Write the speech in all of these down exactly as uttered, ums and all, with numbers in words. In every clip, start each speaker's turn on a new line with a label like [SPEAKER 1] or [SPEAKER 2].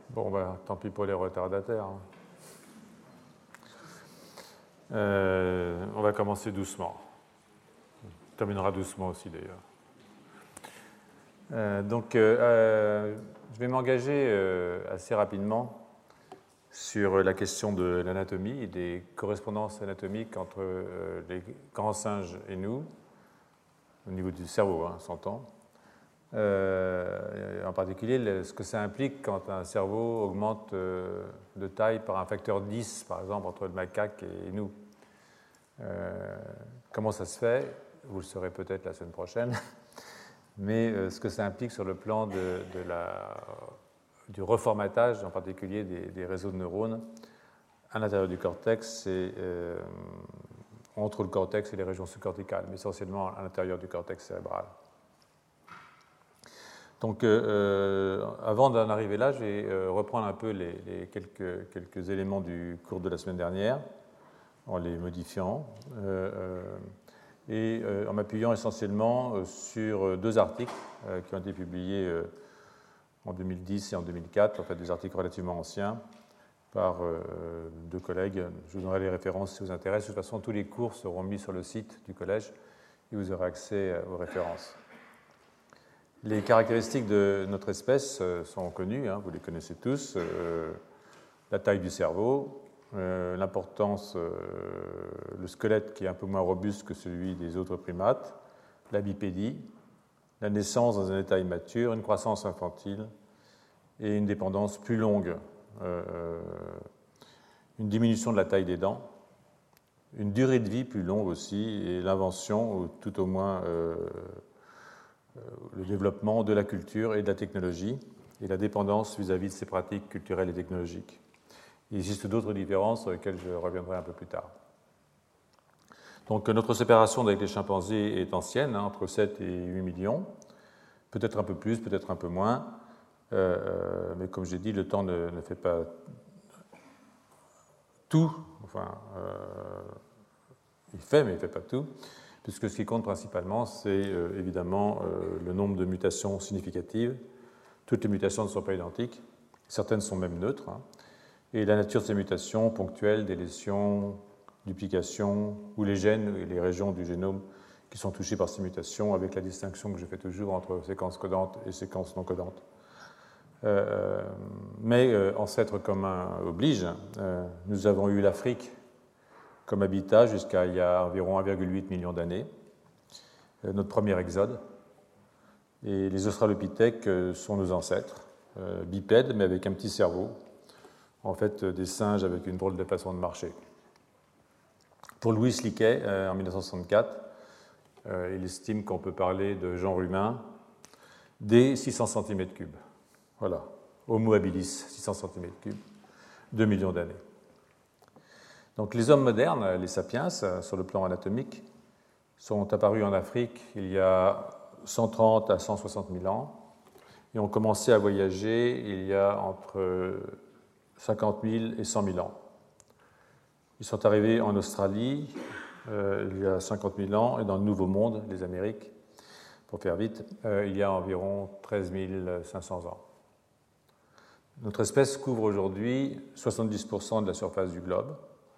[SPEAKER 1] Bon, bah, tant pis pour les retardataires. Euh, on va commencer doucement. On terminera doucement aussi, d'ailleurs. Euh, donc, euh, je vais m'engager euh, assez rapidement sur la question de l'anatomie et des correspondances anatomiques entre euh, les grands singes et nous, au niveau du cerveau, hein, s'entend. Euh, en particulier, ce que ça implique quand un cerveau augmente euh, de taille par un facteur dix, par exemple, entre le macaque et nous. Euh, comment ça se fait? Vous le saurez peut-être la semaine prochaine. Mais euh, ce que ça implique sur le plan de, de la, du reformatage, en particulier des, des réseaux de neurones, à l'intérieur du cortex, c'est euh, entre le cortex et les régions sous-corticales, mais essentiellement à l'intérieur du cortex cérébral. Donc, euh, avant d'en arriver là, je vais euh, reprendre un peu les, les quelques, quelques éléments du cours de la semaine dernière, en les modifiant, euh, euh, et euh, en m'appuyant essentiellement sur deux articles euh, qui ont été publiés euh, en deux mille dix et en deux mille quatre, en fait des articles relativement anciens, par euh, deux collègues. Je vous donnerai les références si vous intéresse. De toute façon, tous les cours seront mis sur le site du collège et vous aurez accès aux références. Les caractéristiques de notre espèce sont connues, hein, vous les connaissez tous. Euh, la taille du cerveau, euh, l'importance, euh, le squelette qui est un peu moins robuste que celui des autres primates, la bipédie, la naissance dans un état immature, une croissance infantile et une dépendance plus longue, euh, une diminution de la taille des dents, une durée de vie plus longue aussi et l'invention, ou tout au moins euh, le développement de la culture et de la technologie et la dépendance vis-à-vis de ces pratiques culturelles et technologiques. Il existe d'autres différences sur lesquelles je reviendrai un peu plus tard. Donc notre séparation avec les chimpanzés est ancienne, hein, entre sept et huit millions, peut-être un peu plus, peut-être un peu moins, euh, mais comme j'ai dit, le temps ne, ne fait pas tout, enfin, euh, il fait, mais il ne fait pas tout, puisque ce qui compte principalement, c'est euh, évidemment euh, le nombre de mutations significatives. Toutes les mutations ne sont pas identiques, certaines sont même neutres, hein, et la nature de ces mutations, ponctuelles, délétions, duplications, ou les gènes et les régions du génome qui sont touchées par ces mutations, avec la distinction que je fais toujours entre séquences codantes et séquences non codantes. Euh, mais euh, ancêtre commun oblige, euh, nous avons eu l'Afrique comme habitat jusqu'à il y a environ un virgule huit million d'années, euh, notre premier exode. Et les australopithèques euh, sont nos ancêtres, euh, bipèdes, mais avec un petit cerveau, en fait euh, des singes avec une drôle de façon de marcher. Pour Louis Leakey, euh, en mille neuf cent soixante-quatre, euh, il estime qu'on peut parler de genre humain dès six cents centimètres cubes. Voilà, Homo habilis, six cents centimètres cubes, deux millions d'années. Donc les hommes modernes, les sapiens, sur le plan anatomique, sont apparus en Afrique il y a cent trente à cent soixante mille ans et ont commencé à voyager il y a entre cinquante mille et cent mille ans. Ils sont arrivés en Australie euh, il y a cinquante mille ans et dans le Nouveau Monde, les Amériques, pour faire vite, euh, il y a environ treize mille cinq cents ans. Notre espèce couvre aujourd'hui soixante-dix pour cent de la surface du globe.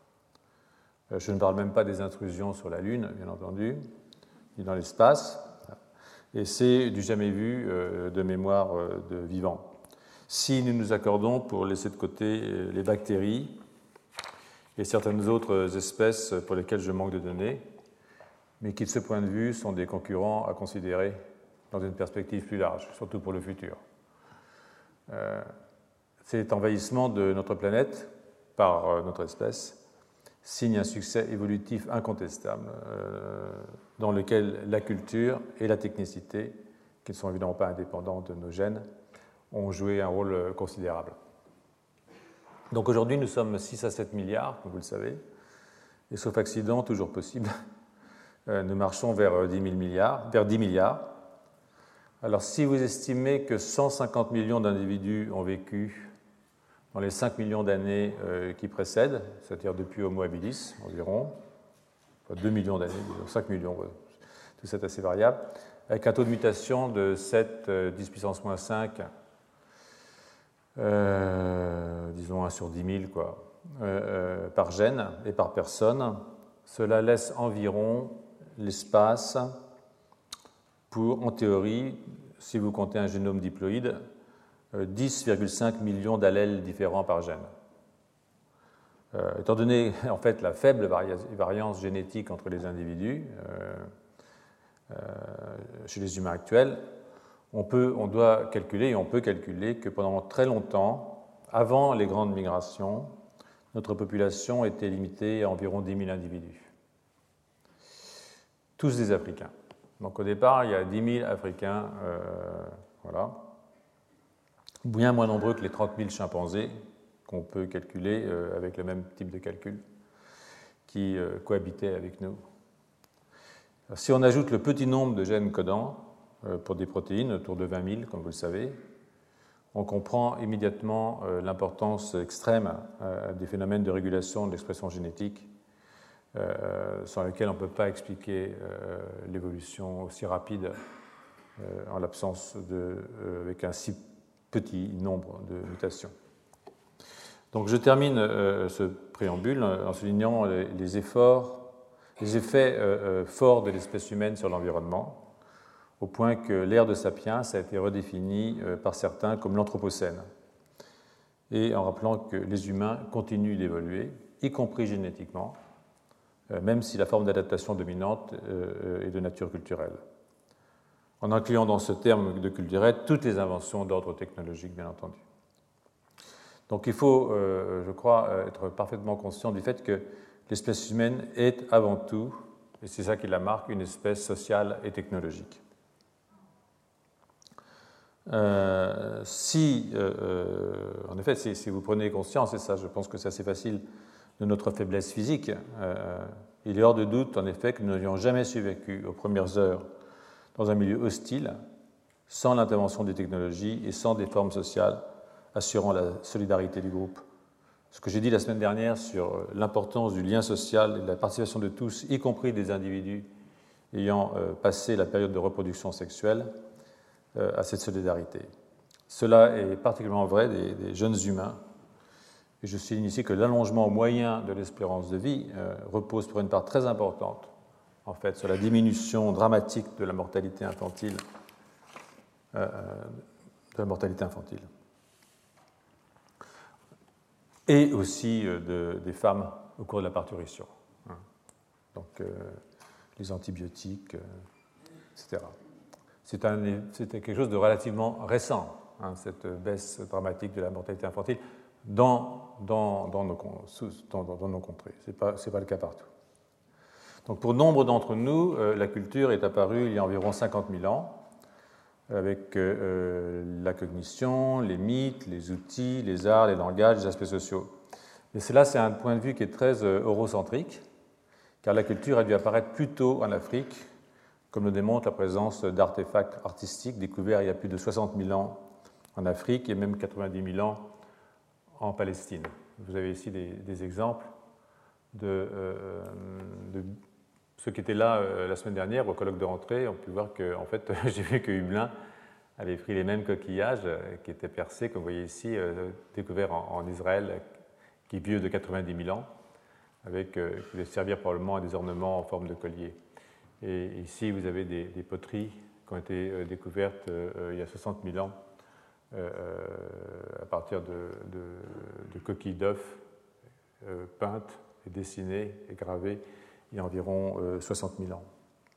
[SPEAKER 1] Je ne parle même pas des intrusions sur la Lune, bien entendu, ni dans l'espace. Et c'est du jamais vu euh, de mémoire euh, de vivant. Si nous nous accordons pour laisser de côté les bactéries et certaines autres espèces pour lesquelles je manque de données, mais qui de ce point de vue sont des concurrents à considérer dans une perspective plus large, surtout pour le futur. Euh, cet envahissement de notre planète par euh, notre espèce signe un succès évolutif incontestable euh, dans lequel la culture et la technicité, qui ne sont évidemment pas indépendantes de nos gènes, ont joué un rôle considérable. Donc aujourd'hui, nous sommes six à sept milliards, comme vous le savez, et sauf accident, toujours possible, euh, nous marchons vers dix mille milliards, vers dix milliards. Alors si vous estimez que cent cinquante millions d'individus ont vécu dans les cinq millions d'années euh, qui précèdent, c'est-à-dire depuis Homo habilis environ, enfin deux millions d'années, cinq millions, ouais, tout ça est assez variable, avec un taux de mutation de sept, dix puissance moins cinq, euh, disons un sur dix mille, quoi, euh, par gène et par personne. Cela laisse environ l'espace pour, en théorie, si vous comptez un génome diploïde, dix virgule cinq millions d'allèles différents par gène. Euh, étant donné en fait la faible variance génétique entre les individus euh, euh, chez les humains actuels, on, peut, on doit calculer et on peut calculer que pendant très longtemps, avant les grandes migrations, notre population était limitée à environ dix mille individus. Tous des Africains. Donc au départ, il y a dix mille Africains, euh, voilà, bien moins nombreux que les trente mille chimpanzés qu'on peut calculer euh, avec le même type de calcul qui euh, cohabitaient avec nous. Alors, si on ajoute le petit nombre de gènes codants euh, pour des protéines, autour de vingt mille, comme vous le savez, on comprend immédiatement euh, l'importance extrême euh, des phénomènes de régulation de l'expression génétique euh, sans lesquels on ne peut pas expliquer euh, l'évolution aussi rapide euh, en l'absence de, euh, avec un si petit nombre de mutations. Donc je termine euh, ce préambule en soulignant les, les efforts, les effets euh, forts de l'espèce humaine sur l'environnement, au point que l'ère de Sapiens a été redéfinie euh, par certains comme l'Anthropocène, et en rappelant que les humains continuent d'évoluer, y compris génétiquement, euh, même si la forme d'adaptation dominante euh, est de nature culturelle, en incluant dans ce terme de culturel toutes les inventions d'ordre technologique, bien entendu. Donc il faut, euh, je crois, être parfaitement conscient du fait que l'espèce humaine est avant tout, et c'est ça qui la marque, une espèce sociale et technologique. Euh, si, euh, en effet, si, si vous prenez conscience, et ça je pense que c'est assez facile, de notre faiblesse physique, euh, il est hors de doute, en effet, que nous n'aurions jamais survécu aux premières heures dans un milieu hostile, sans l'intervention des technologies et sans des formes sociales assurant la solidarité du groupe. Ce que j'ai dit la semaine dernière sur l'importance du lien social et de la participation de tous, y compris des individus ayant euh, passé la période de reproduction sexuelle, euh, à cette solidarité. Cela est particulièrement vrai des, des jeunes humains. Et je souligne ici que l'allongement moyen de l'espérance de vie euh, repose pour une part très importante, en fait, sur la diminution dramatique de la mortalité infantile, euh, de la mortalité infantile. Et aussi euh, de, des femmes au cours de la parturition. Hein. Donc, euh, les antibiotiques, euh, et cetera. C'est, un, c'est quelque chose de relativement récent, hein, cette baisse dramatique de la mortalité infantile dans, dans, dans, nos, dans, dans nos contrées. Ce n'est pas, c'est pas le cas partout. Donc, pour nombre d'entre nous, euh, la culture est apparue il y a environ cinquante mille ans, avec euh, la cognition, les mythes, les outils, les arts, les langages, les aspects sociaux. Et cela, c'est un point de vue qui est très euh, eurocentrique, car la culture a dû apparaître plus tôt en Afrique, comme le démontre la présence d'artefacts artistiques découverts il y a plus de soixante mille ans en Afrique et même quatre-vingt-dix mille ans en Palestine. Vous avez ici des, des exemples de, euh, de ceux qui étaient là euh, la semaine dernière au colloque de rentrée. On peut voir que, en fait, j'ai vu que Hublin avait pris les mêmes coquillages euh, qui étaient percés, comme vous voyez ici, euh, découverts en, en Israël, qui est vieux de quatre-vingt-dix mille ans, avec, euh, qui devaient servir probablement à des ornements en forme de collier. Et ici, vous avez des, des poteries qui ont été euh, découvertes euh, il y a soixante mille ans euh, à partir de, de, de coquilles d'œufs euh, peintes et dessinées et gravées il y a environ euh, soixante mille ans.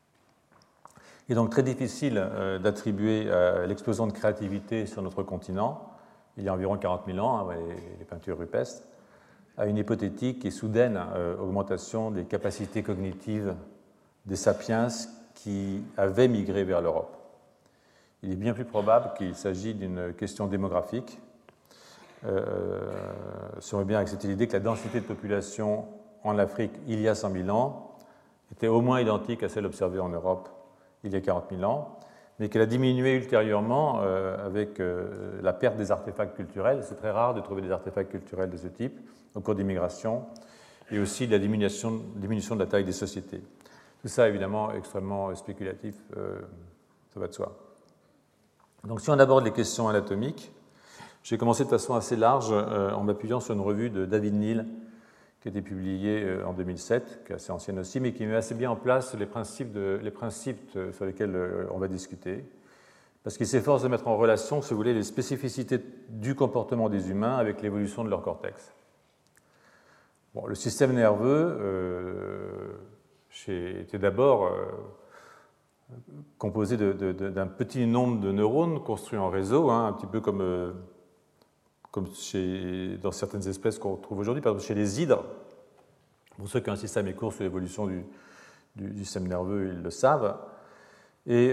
[SPEAKER 1] Il est donc très difficile euh, d'attribuer à l'explosion de créativité sur notre continent, il y a environ quarante mille ans, hein, les, les peintures rupestres, à une hypothétique et soudaine euh, augmentation des capacités cognitives des sapiens qui avaient migré vers l'Europe. Il est bien plus probable qu'il s'agit d'une question démographique, euh, si on veut bien accepter l'idée que la densité de population en Afrique il y a cent mille ans était au moins identique à celle observée en Europe il y a quarante mille ans, mais qu'elle a diminué ultérieurement euh, avec euh, la perte des artefacts culturels. C'est très rare de trouver des artefacts culturels de ce type au cours des migrations, et aussi de la diminution, diminution de la taille des sociétés. Tout ça, évidemment, extrêmement spéculatif, euh, ça va de soi. Donc, si on aborde les questions anatomiques, J'ai commencé de façon assez large euh, en m'appuyant sur une revue de David Neal qui a été publiée euh, en deux mille sept, qui est assez ancienne aussi, mais qui met assez bien en place les principes, de, les principes sur lesquels euh, on va discuter, parce qu'il s'efforce de mettre en relation, si vous voulez, les spécificités du comportement des humains avec l'évolution de leur cortex. Bon, le système nerveux euh, chez, était d'abord euh, composé de, de, de, d'un petit nombre de neurones construits en réseau, hein, un petit peu comme, euh, comme chez, dans certaines espèces qu'on trouve aujourd'hui, par exemple chez les hydres. Pour ceux qui ont un système court sur l'évolution du, du, du système nerveux, ils le savent. Et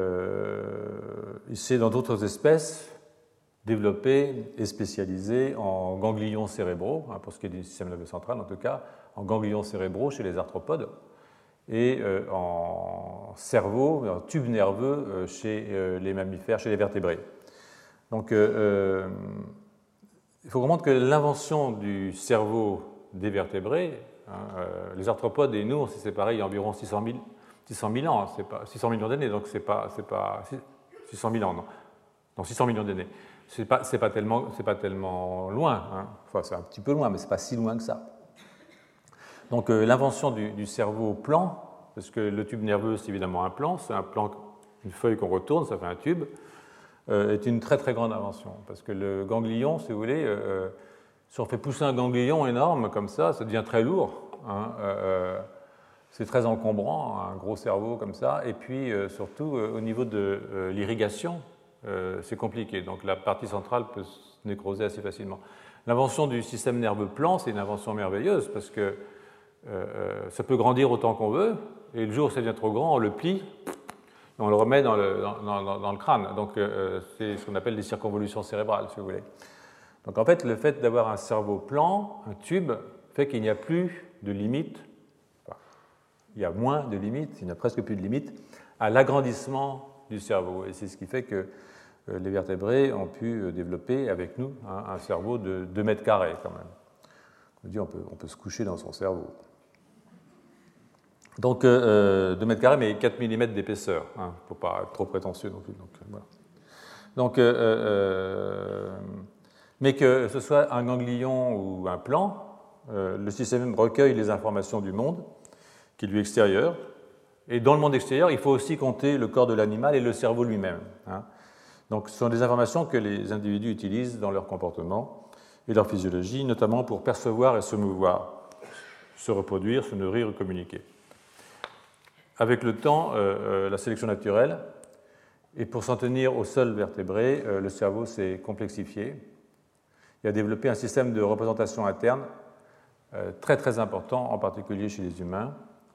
[SPEAKER 1] euh, il s'est, dans d'autres espèces, développé et spécialisé en ganglions cérébraux, hein, pour ce qui est du système nerveux central en tout cas, en ganglions cérébraux chez les arthropodes, et euh, en cerveau, en tube nerveux euh, chez euh, les mammifères, chez les vertébrés. Donc, euh, euh, il faut comprendre que l'invention du cerveau des vertébrés, hein, euh, les arthropodes et nous, on s'est séparés il y a environ six cent mille ans, hein, c'est pas, six cents millions d'années, donc c'est pas, c'est pas six cents mille ans, non, non six cents millions d'années. C'est pas, c'est pas tellement, c'est pas tellement loin, hein. Enfin, c'est un petit peu loin, mais c'est pas si loin que ça. Donc, euh, l'invention du, du cerveau plan, parce que le tube nerveux, c'est évidemment un plan, c'est un plan, une feuille qu'on retourne, ça fait un tube, euh, est une très très grande invention. Parce que le ganglion, si vous voulez, euh, si on fait pousser un ganglion énorme comme ça, ça devient très lourd. Hein, euh, c'est très encombrant, un gros cerveau comme ça. Et puis, euh, surtout, euh, au niveau de euh, l'irrigation, euh, c'est compliqué. Donc, la partie centrale peut se nécroser assez facilement. L'invention du système nerveux plan, c'est une invention merveilleuse parce que euh, ça peut grandir autant qu'on veut. Et le jour où ça devient trop grand, on le plie, et on le remet dans le, dans, dans, dans le crâne. Donc, euh, c'est ce qu'on appelle des circonvolutions cérébrales, si vous voulez. Donc, en fait, le fait d'avoir un cerveau plan, un tube, fait qu'il n'y a plus de limite, enfin, il y a moins de limites, il n'y a presque plus de limites, à l'agrandissement du cerveau. Et c'est ce qui fait que euh, les vertébrés ont pu développer avec nous hein, un cerveau de deux mètres carrés, quand même. On dit on peut, on peut se coucher dans son cerveau. Donc, euh, deux mètres carrés, mais quatre millimètres d'épaisseur. Il hein, ne faut pas être trop prétentieux non plus. Donc, voilà. Donc, euh, euh, mais que ce soit un ganglion ou un plan, euh, le système recueille les informations du monde, qui est lui extérieur. Et dans le monde extérieur, il faut aussi compter le corps de l'animal et le cerveau lui-même. Hein. Donc, ce sont des informations que les individus utilisent dans leur comportement et leur physiologie, notamment pour percevoir et se mouvoir, se reproduire, se nourrir ou communiquer. Avec le temps, euh, euh, la sélection naturelle, et pour s'en tenir aux seuls vertébrés, euh, le cerveau s'est complexifié. Il a développé un système de représentation interne euh, très très important, en particulier chez les humains,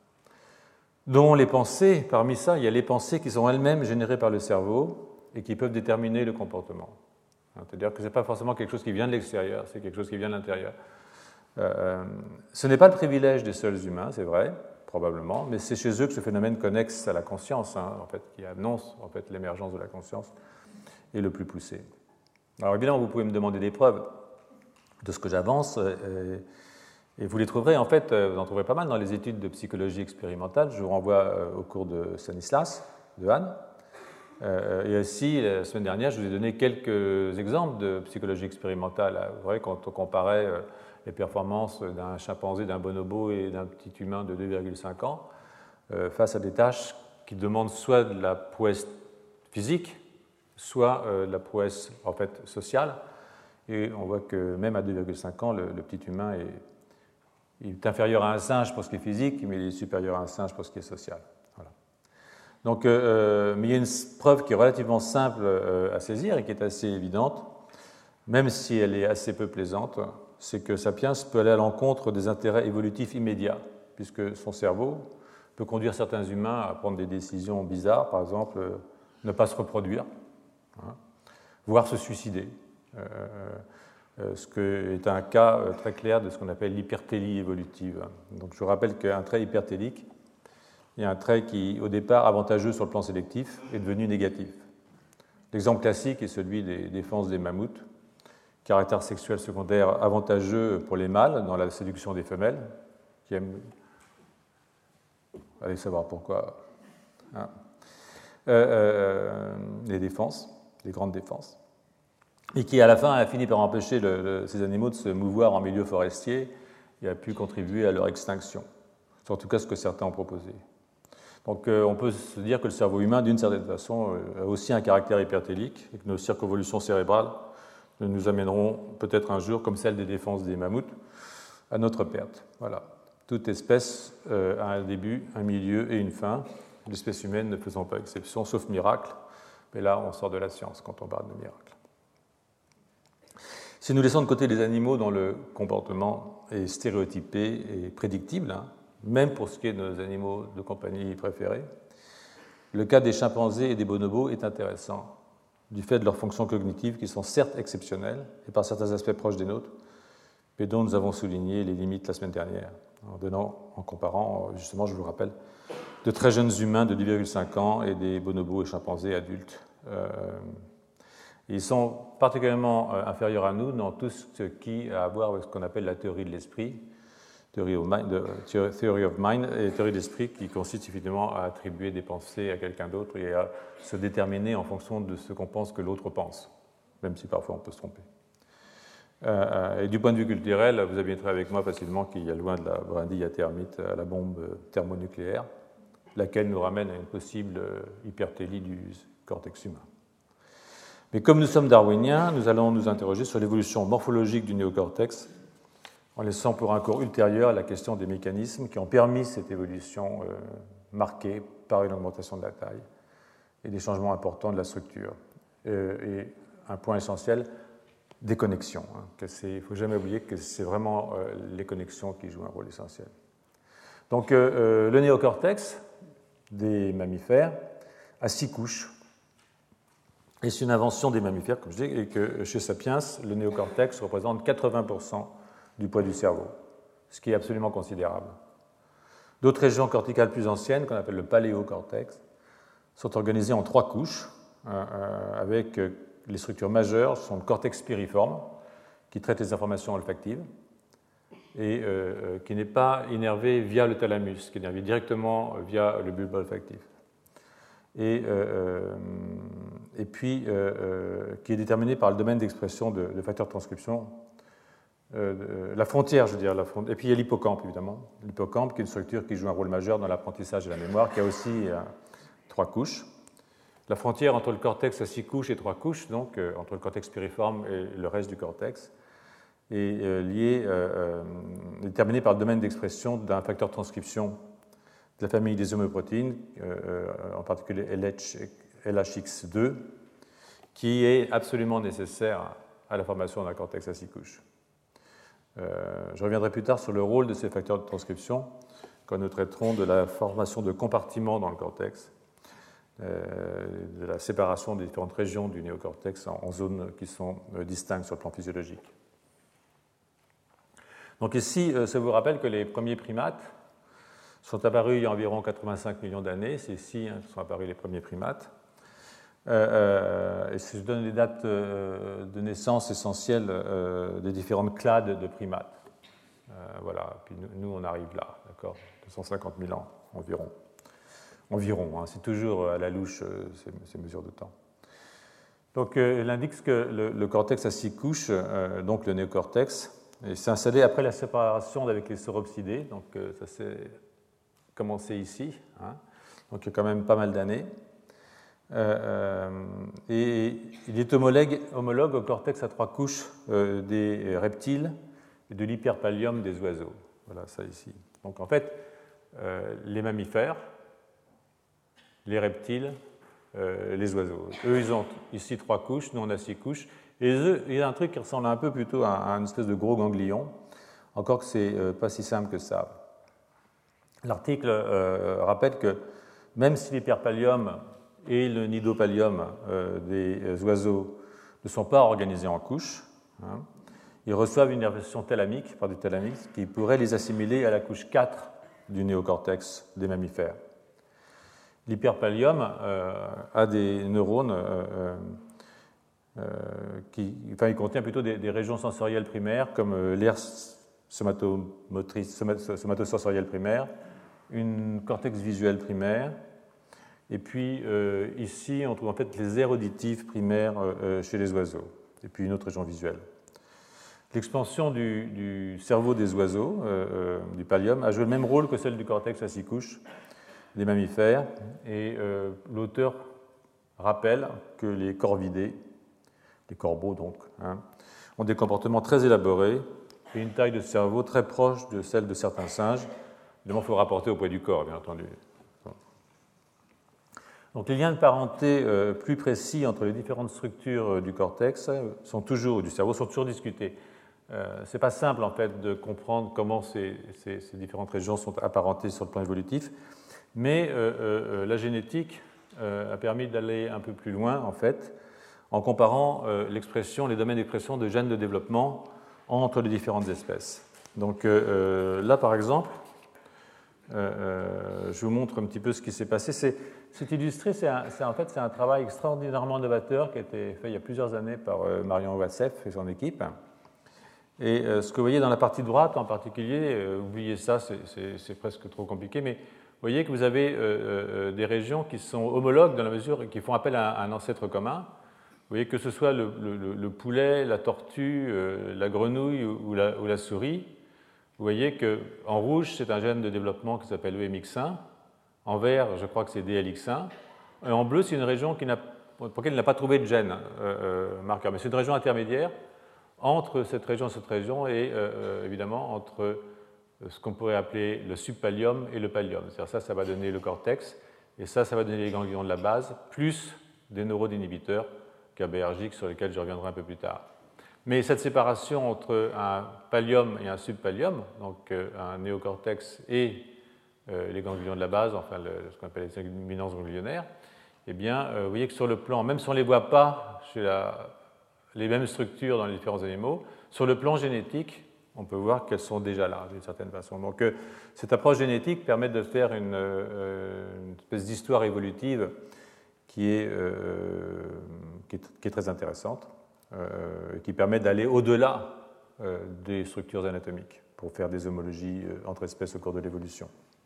[SPEAKER 1] dont les pensées, parmi ça, il y a les pensées qui sont elles-mêmes générées par le cerveau et qui peuvent déterminer le comportement. C'est-à-dire que ce n'est pas forcément quelque chose qui vient de l'extérieur, c'est quelque chose qui vient de l'intérieur. Euh, ce n'est pas le privilège des seuls humains, c'est vrai, probablement, mais c'est chez eux que ce phénomène connexe à la conscience, hein, en fait, qui annonce en fait, l'émergence de la conscience, est le plus poussé. Alors évidemment, vous pouvez me demander des preuves de ce que j'avance, et, et vous les trouverez, en fait, vous en trouverez pas mal dans les études de psychologie expérimentale. Je vous renvoie au cours de Stanislas, de Hahn. Euh, et aussi, la semaine dernière, je vous ai donné quelques exemples de psychologie expérimentale. Vous voyez, quand on comparait les performances d'un chimpanzé, d'un bonobo et d'un petit humain de deux virgule cinq ans euh, face à des tâches qui demandent soit de la prouesse physique, soit euh, de la prouesse en fait, sociale. Et on voit que même à deux virgule cinq ans, le, le petit humain est, il est inférieur à un singe pour ce qui est physique, mais il est supérieur à un singe pour ce qui est social. Voilà. Donc, euh, mais il y a une preuve qui est relativement simple euh, à saisir et qui est assez évidente, même si elle est assez peu plaisante, c'est que Sapiens peut aller à l'encontre des intérêts évolutifs immédiats, puisque son cerveau peut conduire certains humains à prendre des décisions bizarres, par exemple, euh, ne pas se reproduire, hein, voire se suicider, euh, euh, ce qui est un cas euh, très clair de ce qu'on appelle l'hypertélie évolutive. Donc, je vous rappelle qu'un trait hypertélique est un trait qui, au départ, avantageux sur le plan sélectif, est devenu négatif. L'exemple classique est celui des défenses des mammouths, caractère sexuel secondaire avantageux pour les mâles dans la séduction des femelles, qui aiment... Allez savoir pourquoi. Hein. Euh, euh, les défenses, les grandes défenses. et qui à la fin a fini par empêcher le, le, ces animaux de se mouvoir en milieu forestier et a pu contribuer à leur extinction. C'est en tout cas ce que certains ont proposé. Donc euh, on peut se dire que le cerveau humain, d'une certaine façon, euh, a aussi un caractère hypertélique et que nos circonvolutions cérébrales nous amèneront peut-être un jour, comme celle des défenses des mammouths, à notre perte. Voilà. Toute espèce euh, a un début, un milieu et une fin. L'espèce humaine ne faisant pas exception, sauf miracle. Mais là, on sort de la science quand on parle de miracle. Si nous laissons de côté les animaux dont le comportement est stéréotypé et prédictible, hein, même pour ce qui est de nos animaux de compagnie préférés, le cas des chimpanzés et des bonobos est intéressant, du fait de leurs fonctions cognitives qui sont certes exceptionnelles et par certains aspects proches des nôtres, mais dont nous avons souligné les limites la semaine dernière, en, donnant, en comparant, justement, je vous rappelle, de très jeunes humains de dix virgule cinq ans et des bonobos et chimpanzés adultes. Euh, ils sont particulièrement euh, inférieurs à nous dans tout ce qui a à voir avec ce qu'on appelle la théorie de l'esprit, Theory of Mind, de, theory of mind et théorie de l'esprit qui consiste évidemment à attribuer des pensées à quelqu'un d'autre et à se déterminer en fonction de ce qu'on pense que l'autre pense, même si parfois on peut se tromper. Euh, et du point de vue culturel, vous admettrez avec moi facilement qu'il y a loin de la brindille à thermite à la bombe thermonucléaire, laquelle nous ramène à une possible hypertélie du cortex humain. Mais comme nous sommes darwiniens, nous allons nous interroger sur l'évolution morphologique du néocortex, en laissant pour un cours ultérieur la question des mécanismes qui ont permis cette évolution euh, marquée par une augmentation de la taille et des changements importants de la structure. Euh, et un point essentiel, des connexions. Hein, il ne faut jamais oublier que c'est vraiment euh, les connexions qui jouent un rôle essentiel. Donc euh, euh, le néocortex des mammifères a six couches. Et c'est une invention des mammifères, comme je dis, et que chez Sapiens, le néocortex représente quatre-vingts pour cent du poids du cerveau, ce qui est absolument considérable. D'autres régions corticales plus anciennes, qu'on appelle le paléocortex, sont organisées en trois couches, euh, avec euh, les structures majeures sont le cortex piriforme, qui traite les informations olfactives, et euh, qui n'est pas innervé via le thalamus, qui est innervé directement via le bulbe olfactif. Et, euh, et puis euh, euh, qui est déterminé par le domaine d'expression de, de facteurs de transcription. Euh, la frontière, je veux dire, la frontière. Et puis il y a l'hippocampe, évidemment. L'hippocampe, qui est une structure qui joue un rôle majeur dans l'apprentissage et la mémoire, qui a aussi euh, trois couches. La frontière entre le cortex à six couches et trois couches, donc euh, entre le cortex piriforme et le reste du cortex, est euh, liée, euh, déterminée par le domaine d'expression d'un facteur de transcription de la famille des homéoprotéines, euh, en particulier L H X deux, qui est absolument nécessaire à la formation d'un cortex à six couches. Euh, je reviendrai plus tard sur le rôle de ces facteurs de transcription quand nous traiterons de la formation de compartiments dans le cortex, euh, de la séparation des différentes régions du néocortex en, en zones qui sont euh, distinctes sur le plan physiologique. Donc ici, euh, ça vous rappelle que les premiers primates sont apparus il y a environ quatre-vingt-cinq millions d'années. C'est ici hein, que sont apparus les premiers primates. Euh, euh, et je donne les dates euh, de naissance essentielles euh, des différentes clades de primates. Euh, voilà, puis nous, nous, on arrive là, d'accord, deux cent cinquante mille ans environ. Environ, hein, c'est toujours à la louche euh, ces, ces mesures de temps. Donc, euh, il indique que le, le cortex à six couches, euh, donc le néocortex, s'est installé après la séparation avec les sauropsidés, donc euh, ça s'est commencé ici, hein, donc il y a quand même pas mal d'années. Euh, et il est homologue, homologue au cortex à trois couches euh, des reptiles et de l'hyperpallium des oiseaux. Voilà ça ici. Donc en fait, euh, les mammifères, les reptiles, euh, les oiseaux. Eux, ils ont ici trois couches, nous on a six couches. Et eux, il y a un truc qui ressemble un peu plutôt à, à une espèce de gros ganglion, encore que c'est euh, pas si simple que ça. L'article euh, rappelle que même si l'hyperpallium et le nidopallium euh, des oiseaux ne sont pas organisés en couches, hein, ils reçoivent une innervation thalamique par des thalamiques qui pourraient les assimiler à la couche quatre du néocortex des mammifères. L'hyperpallium euh, a des neurones euh, euh, qui, enfin, il contient plutôt des, des régions sensorielles primaires comme euh, l'aire somatomotrice, somatosensorielle primaire, une cortex visuel primaire. Et puis euh, ici, on trouve en fait les aires auditives primaires euh, chez les oiseaux. et puis une autre région visuelle. L'expansion du, du cerveau des oiseaux, euh, euh, du pallium, a joué le même rôle que celle du cortex à six couches des mammifères, et euh, l'auteur rappelle que les corvidés, les corbeaux donc, hein, ont des comportements très élaborés et une taille de cerveau très proche de celle de certains singes. Évidemment, il faut rapporter au poids du corps, bien entendu. Donc, les liens de parenté euh, plus précis entre les différentes structures euh, du cortex sont toujours, du cerveau sont toujours discutés. Euh, Ce n'est pas simple, en fait, de comprendre comment ces, ces, ces différentes régions sont apparentées sur le plan évolutif, mais euh, euh, la génétique euh, a permis d'aller un peu plus loin, en fait, en comparant euh, l'expression, les domaines d'expression de gènes de développement entre les différentes espèces. Donc euh, là, par exemple, euh, je vous montre un petit peu ce qui s'est passé. C'est, c'est illustré, c'est, un, c'est en fait c'est un travail extraordinairement novateur qui a été fait il y a plusieurs années par euh, Marion Wassef et son équipe. Et euh, ce que vous voyez dans la partie droite en particulier, euh, oubliez ça, c'est, c'est, c'est presque trop compliqué, mais vous voyez que vous avez euh, euh, des régions qui sont homologues dans la mesure qui font appel à un ancêtre commun. Vous voyez que ce soit le, le, le poulet, la tortue, euh, la grenouille ou la, ou la souris, vous voyez qu'en rouge, c'est un gène de développement qui s'appelle E M X un. En vert, je crois que c'est D L X un. Et en bleu, c'est une région qui n'a, pour laquelle il n'a pas trouvé de gène euh, euh, marqueur. Mais c'est une région intermédiaire entre cette région et cette région et euh, évidemment entre ce qu'on pourrait appeler le subpallium et le pallium. C'est-à-dire ça, ça va donner le cortex et ça, ça va donner les ganglions de la base, plus des neurones inhibiteurs GABAergiques sur lesquels je reviendrai un peu plus tard. Mais cette séparation entre un pallium et un subpallium, donc un néocortex et euh, les ganglions de la base, enfin le, ce qu'on appelle les éminences ganglionnaires, eh bien, euh, vous voyez que sur le plan, même si on ne les voit pas chez la, les mêmes structures dans les différents animaux, sur le plan génétique, on peut voir qu'elles sont déjà là, d'une certaine façon. Donc, euh, cette approche génétique permet de faire une, euh, une espèce d'histoire évolutive qui est, euh, qui est, qui est très intéressante, euh, qui permet d'aller au-delà euh, des structures anatomiques pour faire des homologies euh, entre espèces au cours de l'évolution.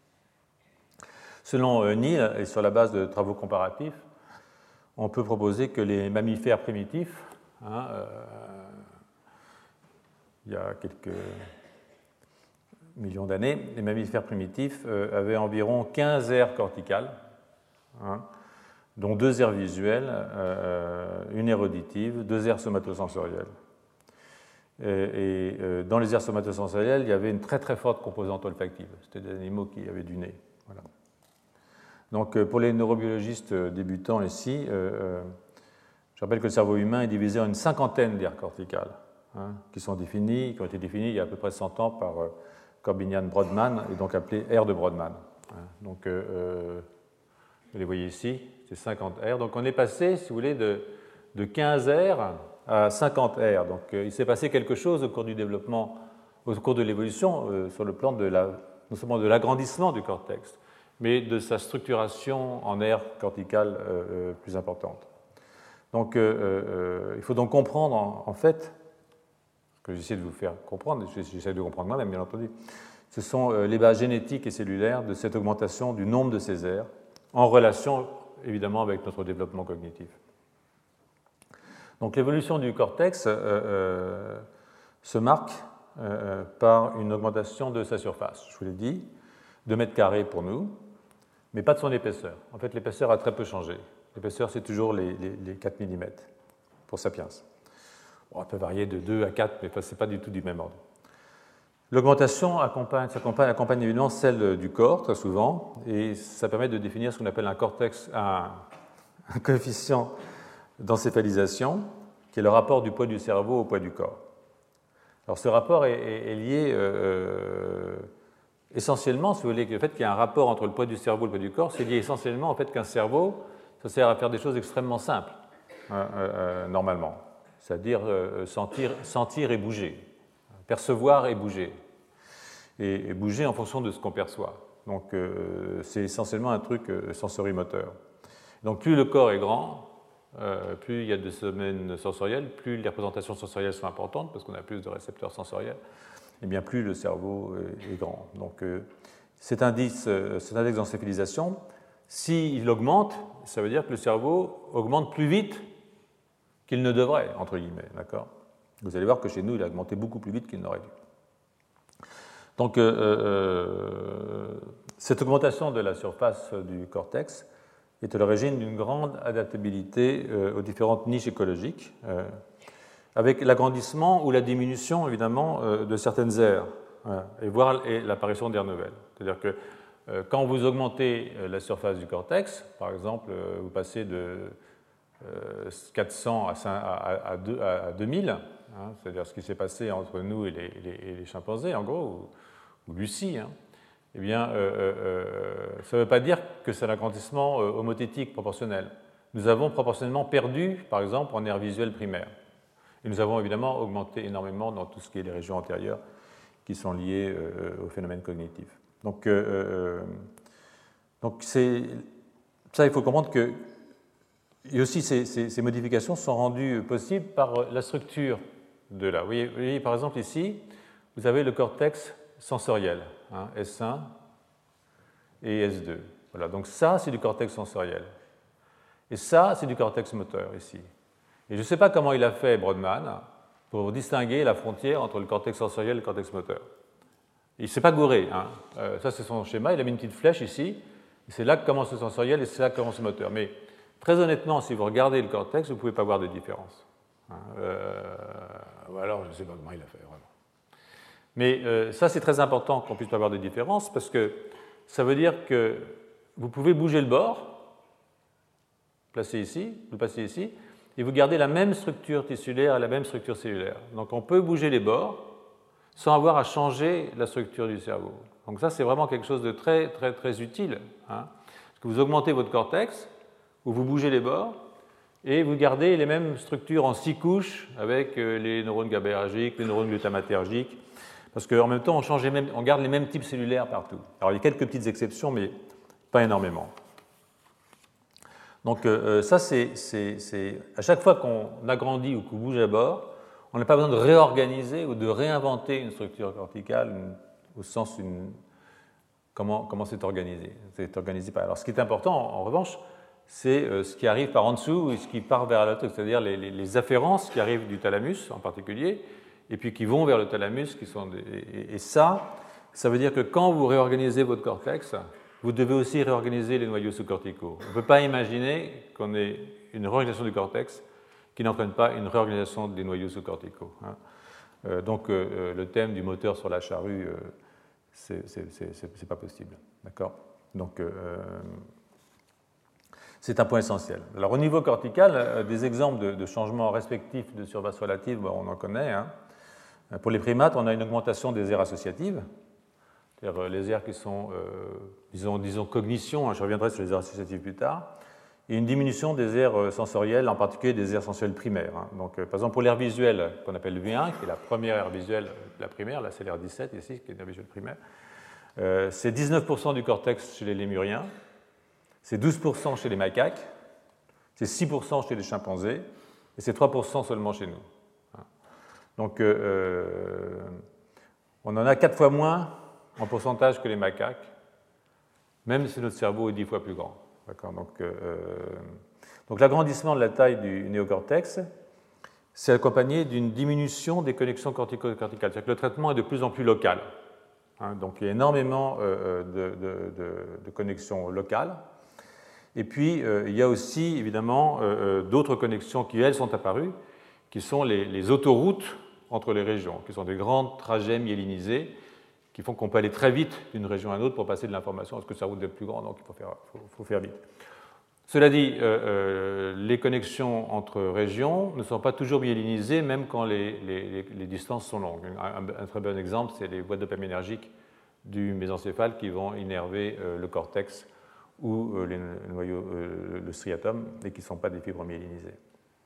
[SPEAKER 1] Selon euh, Neal, et sur la base de travaux comparatifs, on peut proposer que les mammifères primitifs, hein, euh, il y a quelques millions d'années, les mammifères primitifs euh, avaient environ quinze aires corticales, hein, dont deux aires visuelles, euh, une aire auditive, deux aires somatosensorielles. Et, et euh, dans les aires somatosensorielles, il y avait une très très forte composante olfactive. C'était des animaux qui avaient du nez. Voilà. Donc pour les neurobiologistes débutants ici, euh, je rappelle que le cerveau humain est divisé en une cinquantaine d'aires corticales, hein, qui sont définies, qui ont été définies il y a à peu près cent ans par euh, Corbinian-Brodmann, et donc appelées aires de Brodmann. Hein. Donc euh, vous les voyez ici, c'est cinquante aires. Donc on est passé, si vous voulez, de, de quinze aires à cinquante aires. Donc euh, il s'est passé quelque chose au cours du développement, au cours de l'évolution, euh, sur le plan de la, non seulement de l'agrandissement du cortex, mais de sa structuration en aires corticales euh, plus importantes. Donc euh, euh, il faut donc comprendre, en, en fait, ce que j'essaie de vous faire comprendre, j'essaie de comprendre moi-même, bien entendu, ce sont euh, les bases génétiques et cellulaires de cette augmentation du nombre de ces aires, en relation évidemment avec notre développement cognitif. Donc l'évolution du cortex euh, euh, se marque euh, par une augmentation de sa surface, je vous l'ai dit, deux mètres carrés pour nous, mais pas de son épaisseur. En fait, l'épaisseur a très peu changé. L'épaisseur, c'est toujours les, les, les quatre millimètres pour Sapiens. Bon, elle peut varier de deux à quatre, mais ce n'est pas du tout du même ordre. L'augmentation accompagne, accompagne, accompagne évidemment celle du corps, très souvent, et ça permet de définir ce qu'on appelle un cortex, un, un coefficient d'encéphalisation, qui est le rapport du poids du cerveau au poids du corps. Alors ce rapport est, est, est lié euh, essentiellement, si vous voulez, le fait qu'il y a un rapport entre le poids du cerveau et le poids du corps, c'est lié essentiellement au fait qu'un cerveau, ça sert à faire des choses extrêmement simples, euh, euh, normalement, c'est-à-dire euh, sentir, sentir et bouger. Percevoir et bouger, et, et bouger en fonction de ce qu'on perçoit. Donc euh, c'est essentiellement un truc euh, sensorimoteur. Donc plus le corps est grand, euh, plus il y a de domaines sensoriels, plus les représentations sensorielles sont importantes, parce qu'on a plus de récepteurs sensoriels, et bien plus le cerveau est, est grand. Donc euh, cet indice, euh, cet index d'encéphilisation, s'il augmente, ça veut dire que le cerveau augmente plus vite qu'il ne devrait, entre guillemets, d'accord ? Vous allez voir que chez nous, il a augmenté beaucoup plus vite qu'il n'aurait dû. Donc, euh, euh, cette augmentation de la surface du cortex est à l'origine d'une grande adaptabilité euh, aux différentes niches écologiques, euh, avec l'agrandissement ou la diminution, évidemment, euh, de certaines aires, euh, et voire et l'apparition d'aires nouvelles. C'est-à-dire que euh, quand vous augmentez la surface du cortex, par exemple, euh, vous passez de euh, quatre cents à, à, à, deux, à deux mille, hein, c'est-à-dire ce qui s'est passé entre nous et les, les, et les chimpanzés, en gros, ou, ou Lucie, hein, eh bien, euh, euh, ça ne veut pas dire que c'est un agrandissement euh, homothétique proportionnel. Nous avons proportionnellement perdu, par exemple, en aire visuelle primaire. Et nous avons évidemment augmenté énormément dans tout ce qui est les régions antérieures qui sont liées euh, au phénomène cognitif. Donc, euh, euh, donc c'est, ça, il faut comprendre que et aussi ces, ces, ces modifications sont rendues possibles par la structure de là. Vous voyez, vous voyez par exemple ici, vous avez le cortex sensoriel, hein, S un et S deux. Voilà, donc ça, c'est du cortex sensoriel. Et ça, c'est du cortex moteur ici. Et je ne sais pas comment il a fait, Brodmann, pour distinguer la frontière entre le cortex sensoriel et le cortex moteur. Il ne s'est pas gouré. Hein. Euh, ça, c'est son schéma. Il a mis une petite flèche ici. C'est là que commence le sensoriel et c'est là que commence le moteur. Mais très honnêtement, si vous regardez le cortex, vous ne pouvez pas voir de différence. Hein. Euh, ou alors, je ne sais pas comment il a fait, vraiment. Mais euh, ça, c'est très important qu'on ne puisse pas voir de différence parce que ça veut dire que vous pouvez bouger le bord, placer ici, vous le placez ici, et vous gardez la même structure tissulaire et la même structure cellulaire. Donc on peut bouger les bords sans avoir à changer la structure du cerveau. Donc ça, c'est vraiment quelque chose de très, très, très utile. Hein, parce que vous augmentez votre cortex, ou vous bougez les bords, et vous gardez les mêmes structures en six couches avec les neurones GABAergiques, les neurones glutamatergiques, parce qu'en même temps, on, change les mêmes, on garde les mêmes types cellulaires partout. Alors il y a quelques petites exceptions, mais pas énormément. Donc euh, ça, c'est, c'est, c'est à chaque fois qu'on agrandit ou qu'on bouge à bord, on n'a pas besoin de réorganiser ou de réinventer une structure corticale une, au sens une, comment, comment c'est organisé. C'est organisé par. Alors ce qui est important, en, en revanche, c'est euh, ce qui arrive par en dessous et ce qui part vers la tête, c'est-à-dire les, les, les afférences qui arrivent du thalamus en particulier, et puis qui vont vers le thalamus, qui sont des, et, et ça, ça veut dire que quand vous réorganisez votre cortex, vous devez aussi réorganiser les noyaux sous-corticaux. On ne peut pas imaginer qu'on ait une réorganisation du cortex qui n'entraîne pas une réorganisation des noyaux sous-corticaux. Hein. Euh, donc euh, le thème du moteur sur la charrue, euh, c'est, c'est, c'est, c'est pas possible. D'accord ? Donc euh, c'est un point essentiel. Alors au niveau cortical, euh, des exemples de, de changements respectifs de surface relative, bon, on en connaît. Hein. Pour les primates, on a une augmentation des aires associatives. C'est-à-dire les aires qui sont, euh, disons, disons cognition, hein, je reviendrai sur les aires associatives plus tard, et une diminution des aires sensorielles, en particulier des aires sensorielles primaires. Hein. Donc, euh, par exemple, pour l'aire visuelle, qu'on appelle V un, qui est la première aire visuelle de la primaire, là c'est l'aire dix-sept ici, qui est l'aire visuelle primaire, euh, c'est dix-neuf pour cent du cortex chez les lémuriens, c'est douze pour cent chez les macaques, c'est six pour cent chez les chimpanzés, et c'est trois pour cent seulement chez nous. Hein. Donc, euh, euh, on en a quatre fois moins en pourcentage que les macaques, même si notre cerveau est dix fois plus grand. D'accord, donc, euh, donc l'agrandissement de la taille du néocortex, c'est accompagné d'une diminution des connexions cortico-corticales. C'est-à-dire que le traitement est de plus en plus local. Hein, donc il y a énormément euh, de, de, de, de connexions locales. Et puis euh, il y a aussi évidemment euh, d'autres connexions qui, elles, sont apparues, qui sont les, les autoroutes entre les régions, qui sont des grands trajets myélinisés, qui font qu'on peut aller très vite d'une région à une autre pour passer de l'information, parce que le cerveau est plus grand, donc il faut faire, faut, faut faire vite. Cela dit, euh, euh, les connexions entre régions ne sont pas toujours myélinisées, même quand les, les, les distances sont longues. Un, un très bon exemple, c'est les voies dopaminergiques du mésencéphale qui vont innerver euh, le cortex ou euh, les noyaux, euh, le striatum, et qui ne sont pas des fibres myélinisées.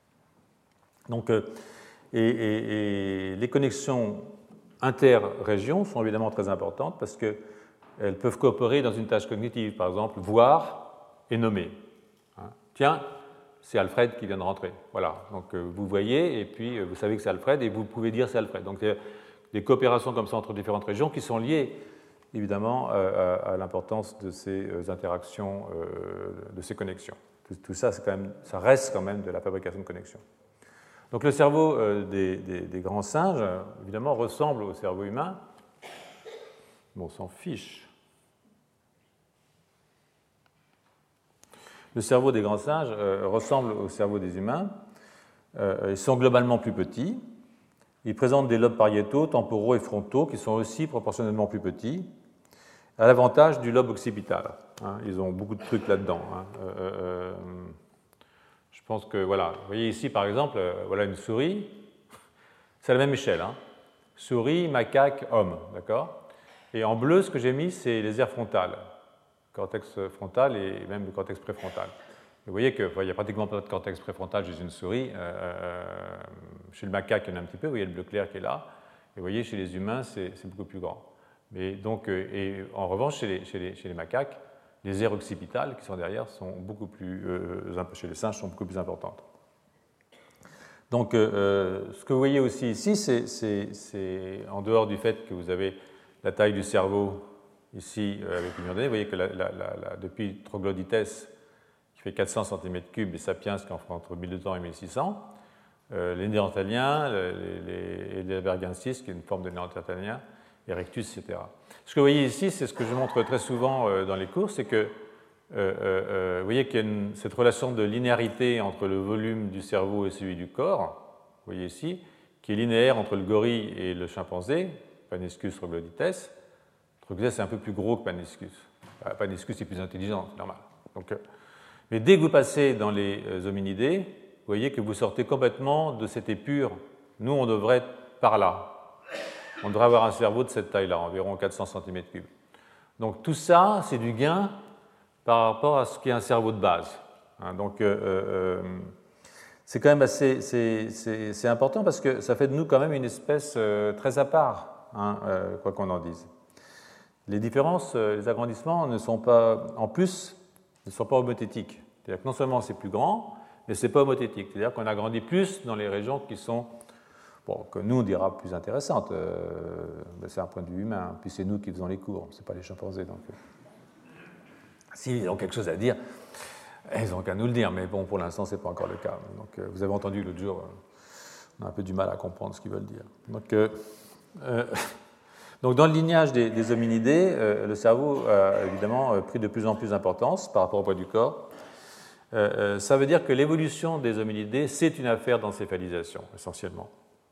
[SPEAKER 1] Donc, euh, et, et, et les connexions interrégions sont évidemment très importantes parce qu'elles peuvent coopérer dans une tâche cognitive, par exemple, voir et nommer. Hein. Tiens, c'est Alfred qui vient de rentrer. Voilà, donc euh, vous voyez, et puis euh, vous savez que c'est Alfred, et vous pouvez dire c'est Alfred. Donc il y a des coopérations comme ça entre différentes régions qui sont liées, évidemment, euh, à, à l'importance de ces euh, interactions, euh, de ces connexions. Tout, tout ça, c'est quand même, ça reste quand même de la fabrication de connexions. Donc le cerveau euh, des, des, des grands singes, évidemment, ressemble au cerveau humain. Bon, on s'en fiche. Le cerveau des grands singes euh, ressemble au cerveau des humains. Euh, ils sont globalement plus petits. Ils présentent des lobes pariétaux, temporaux et frontaux qui sont aussi proportionnellement plus petits, à l'avantage du lobe occipital. Hein, ils ont beaucoup de trucs là-dedans. Hein. Euh, euh, je pense que, voilà, vous voyez ici par exemple, euh, voilà une souris, c'est à la même échelle. Hein. Souris, macaque, homme, d'accord? Et en bleu, ce que j'ai mis, c'est les aires frontales, cortex frontal et même le cortex préfrontal. Vous voyez qu'il n'y a pratiquement pas de cortex préfrontal chez une souris. Euh, chez le macaque, il y en a un petit peu. Vous voyez le bleu clair qui est là. Et vous voyez, chez les humains, c'est beaucoup plus grand. Mais donc, et en revanche, chez les, chez les, chez les macaques, les aires occipitales qui sont derrière sont beaucoup plus, euh, chez les singes, sont beaucoup plus importantes. Donc, euh, ce que vous voyez aussi ici, c'est en dehors du fait que vous avez la taille du cerveau ici euh, avec une donnée, vous voyez que la, la, la, la, depuis Troglodytes, qui fait quatre cents centimètres cubes, et Sapiens, qui en fera entre mille deux cents et mille six cents, euh, les Néandertaliens, les, les, les Bergensis, qui est une forme de Néandertalien, Erectus, et cetera. Ce que vous voyez ici, c'est ce que je montre très souvent euh, dans les cours, c'est que euh, euh, vous voyez qu'il y a une, cette relation de linéarité entre le volume du cerveau et celui du corps, vous voyez ici, qui est linéaire entre le gorille et le chimpanzé, Paniscus troglodytes. Troglodytes est un peu plus gros que Paniscus. Paniscus est plus intelligent, c'est normal. Donc, euh, mais dès que vous passez dans les hominidés, vous voyez que vous sortez complètement de cette épure. Nous, on devrait être par là. On devrait avoir un cerveau de cette taille-là, environ quatre cents centimètres cubes. Donc tout ça, c'est du gain par rapport à ce qui est un cerveau de base. Hein, donc euh, euh, c'est quand même assez c'est important parce que ça fait de nous quand même une espèce euh, très à part, hein, euh, quoi qu'on en dise. Les différences, euh, les agrandissements ne sont pas, en plus, ne sont pas homothétiques. C'est-à-dire que non seulement c'est plus grand, mais ce n'est pas homothétique. C'est-à-dire qu'on agrandit plus dans les régions qui sont, bon, que nous on dira plus intéressantes. Euh, c'est un point de vue humain, puis c'est nous qui faisons les cours, ce n'est pas les chimpanzés. Donc, euh, s'ils ont quelque chose à dire, ils n'ont qu'à nous le dire, mais bon, pour l'instant, ce n'est pas encore le cas. Donc, euh, vous avez entendu l'autre jour, euh, on a un peu du mal à comprendre ce qu'ils veulent dire. Donc, euh, euh, Donc, dans le lignage des, des hominidés, euh, le cerveau a évidemment euh, pris de plus en plus d'importance par rapport au poids du corps. Euh, euh, ça veut dire que l'évolution des hominidés, c'est une affaire d'encéphalisation, essentiellement.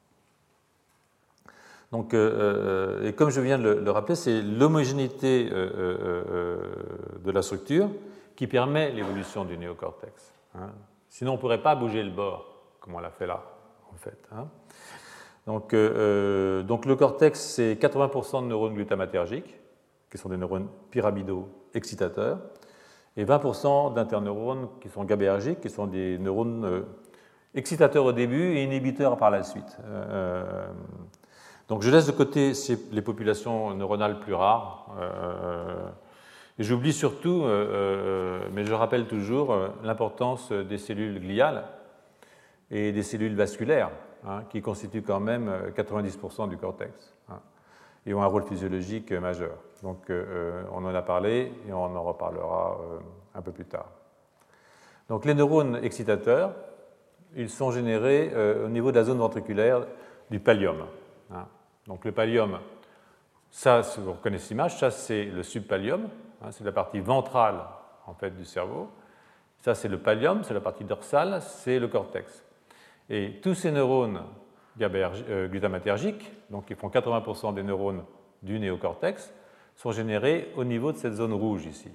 [SPEAKER 1] Donc, euh, et comme je viens de le, le rappeler, c'est l'homogénéité euh, euh, de la structure qui permet l'évolution du néocortex. Hein. Sinon, on ne pourrait pas bouger le bord, comme on l'a fait là, en fait. Hein. Donc, euh, donc le cortex, c'est quatre-vingts pour cent de neurones glutamatergiques, qui sont des neurones pyramidaux excitateurs, et vingt pour cent d'interneurones qui sont GABAergiques, qui sont des neurones euh, excitateurs au début et inhibiteurs par la suite. Euh, donc je laisse de côté les populations neuronales plus rares, euh, et j'oublie surtout, euh, mais je rappelle toujours, l'importance des cellules gliales et des cellules vasculaires, Hein, qui constituent quand même quatre-vingt-dix pour cent du cortex hein, et ont un rôle physiologique majeur. Donc euh, on en a parlé et on en reparlera euh, un peu plus tard. Donc les neurones excitateurs, ils sont générés euh, au niveau de la zone ventriculaire du pallium. Hein. Donc le pallium, ça, si vous reconnaissez l'image, ça c'est le subpallium, hein, c'est la partie ventrale en fait du cerveau. Ça c'est le pallium, c'est la partie dorsale, c'est le cortex. Et tous ces neurones glutamatergiques, donc qui font quatre-vingts pour cent des neurones du néocortex, sont générés au niveau de cette zone rouge ici.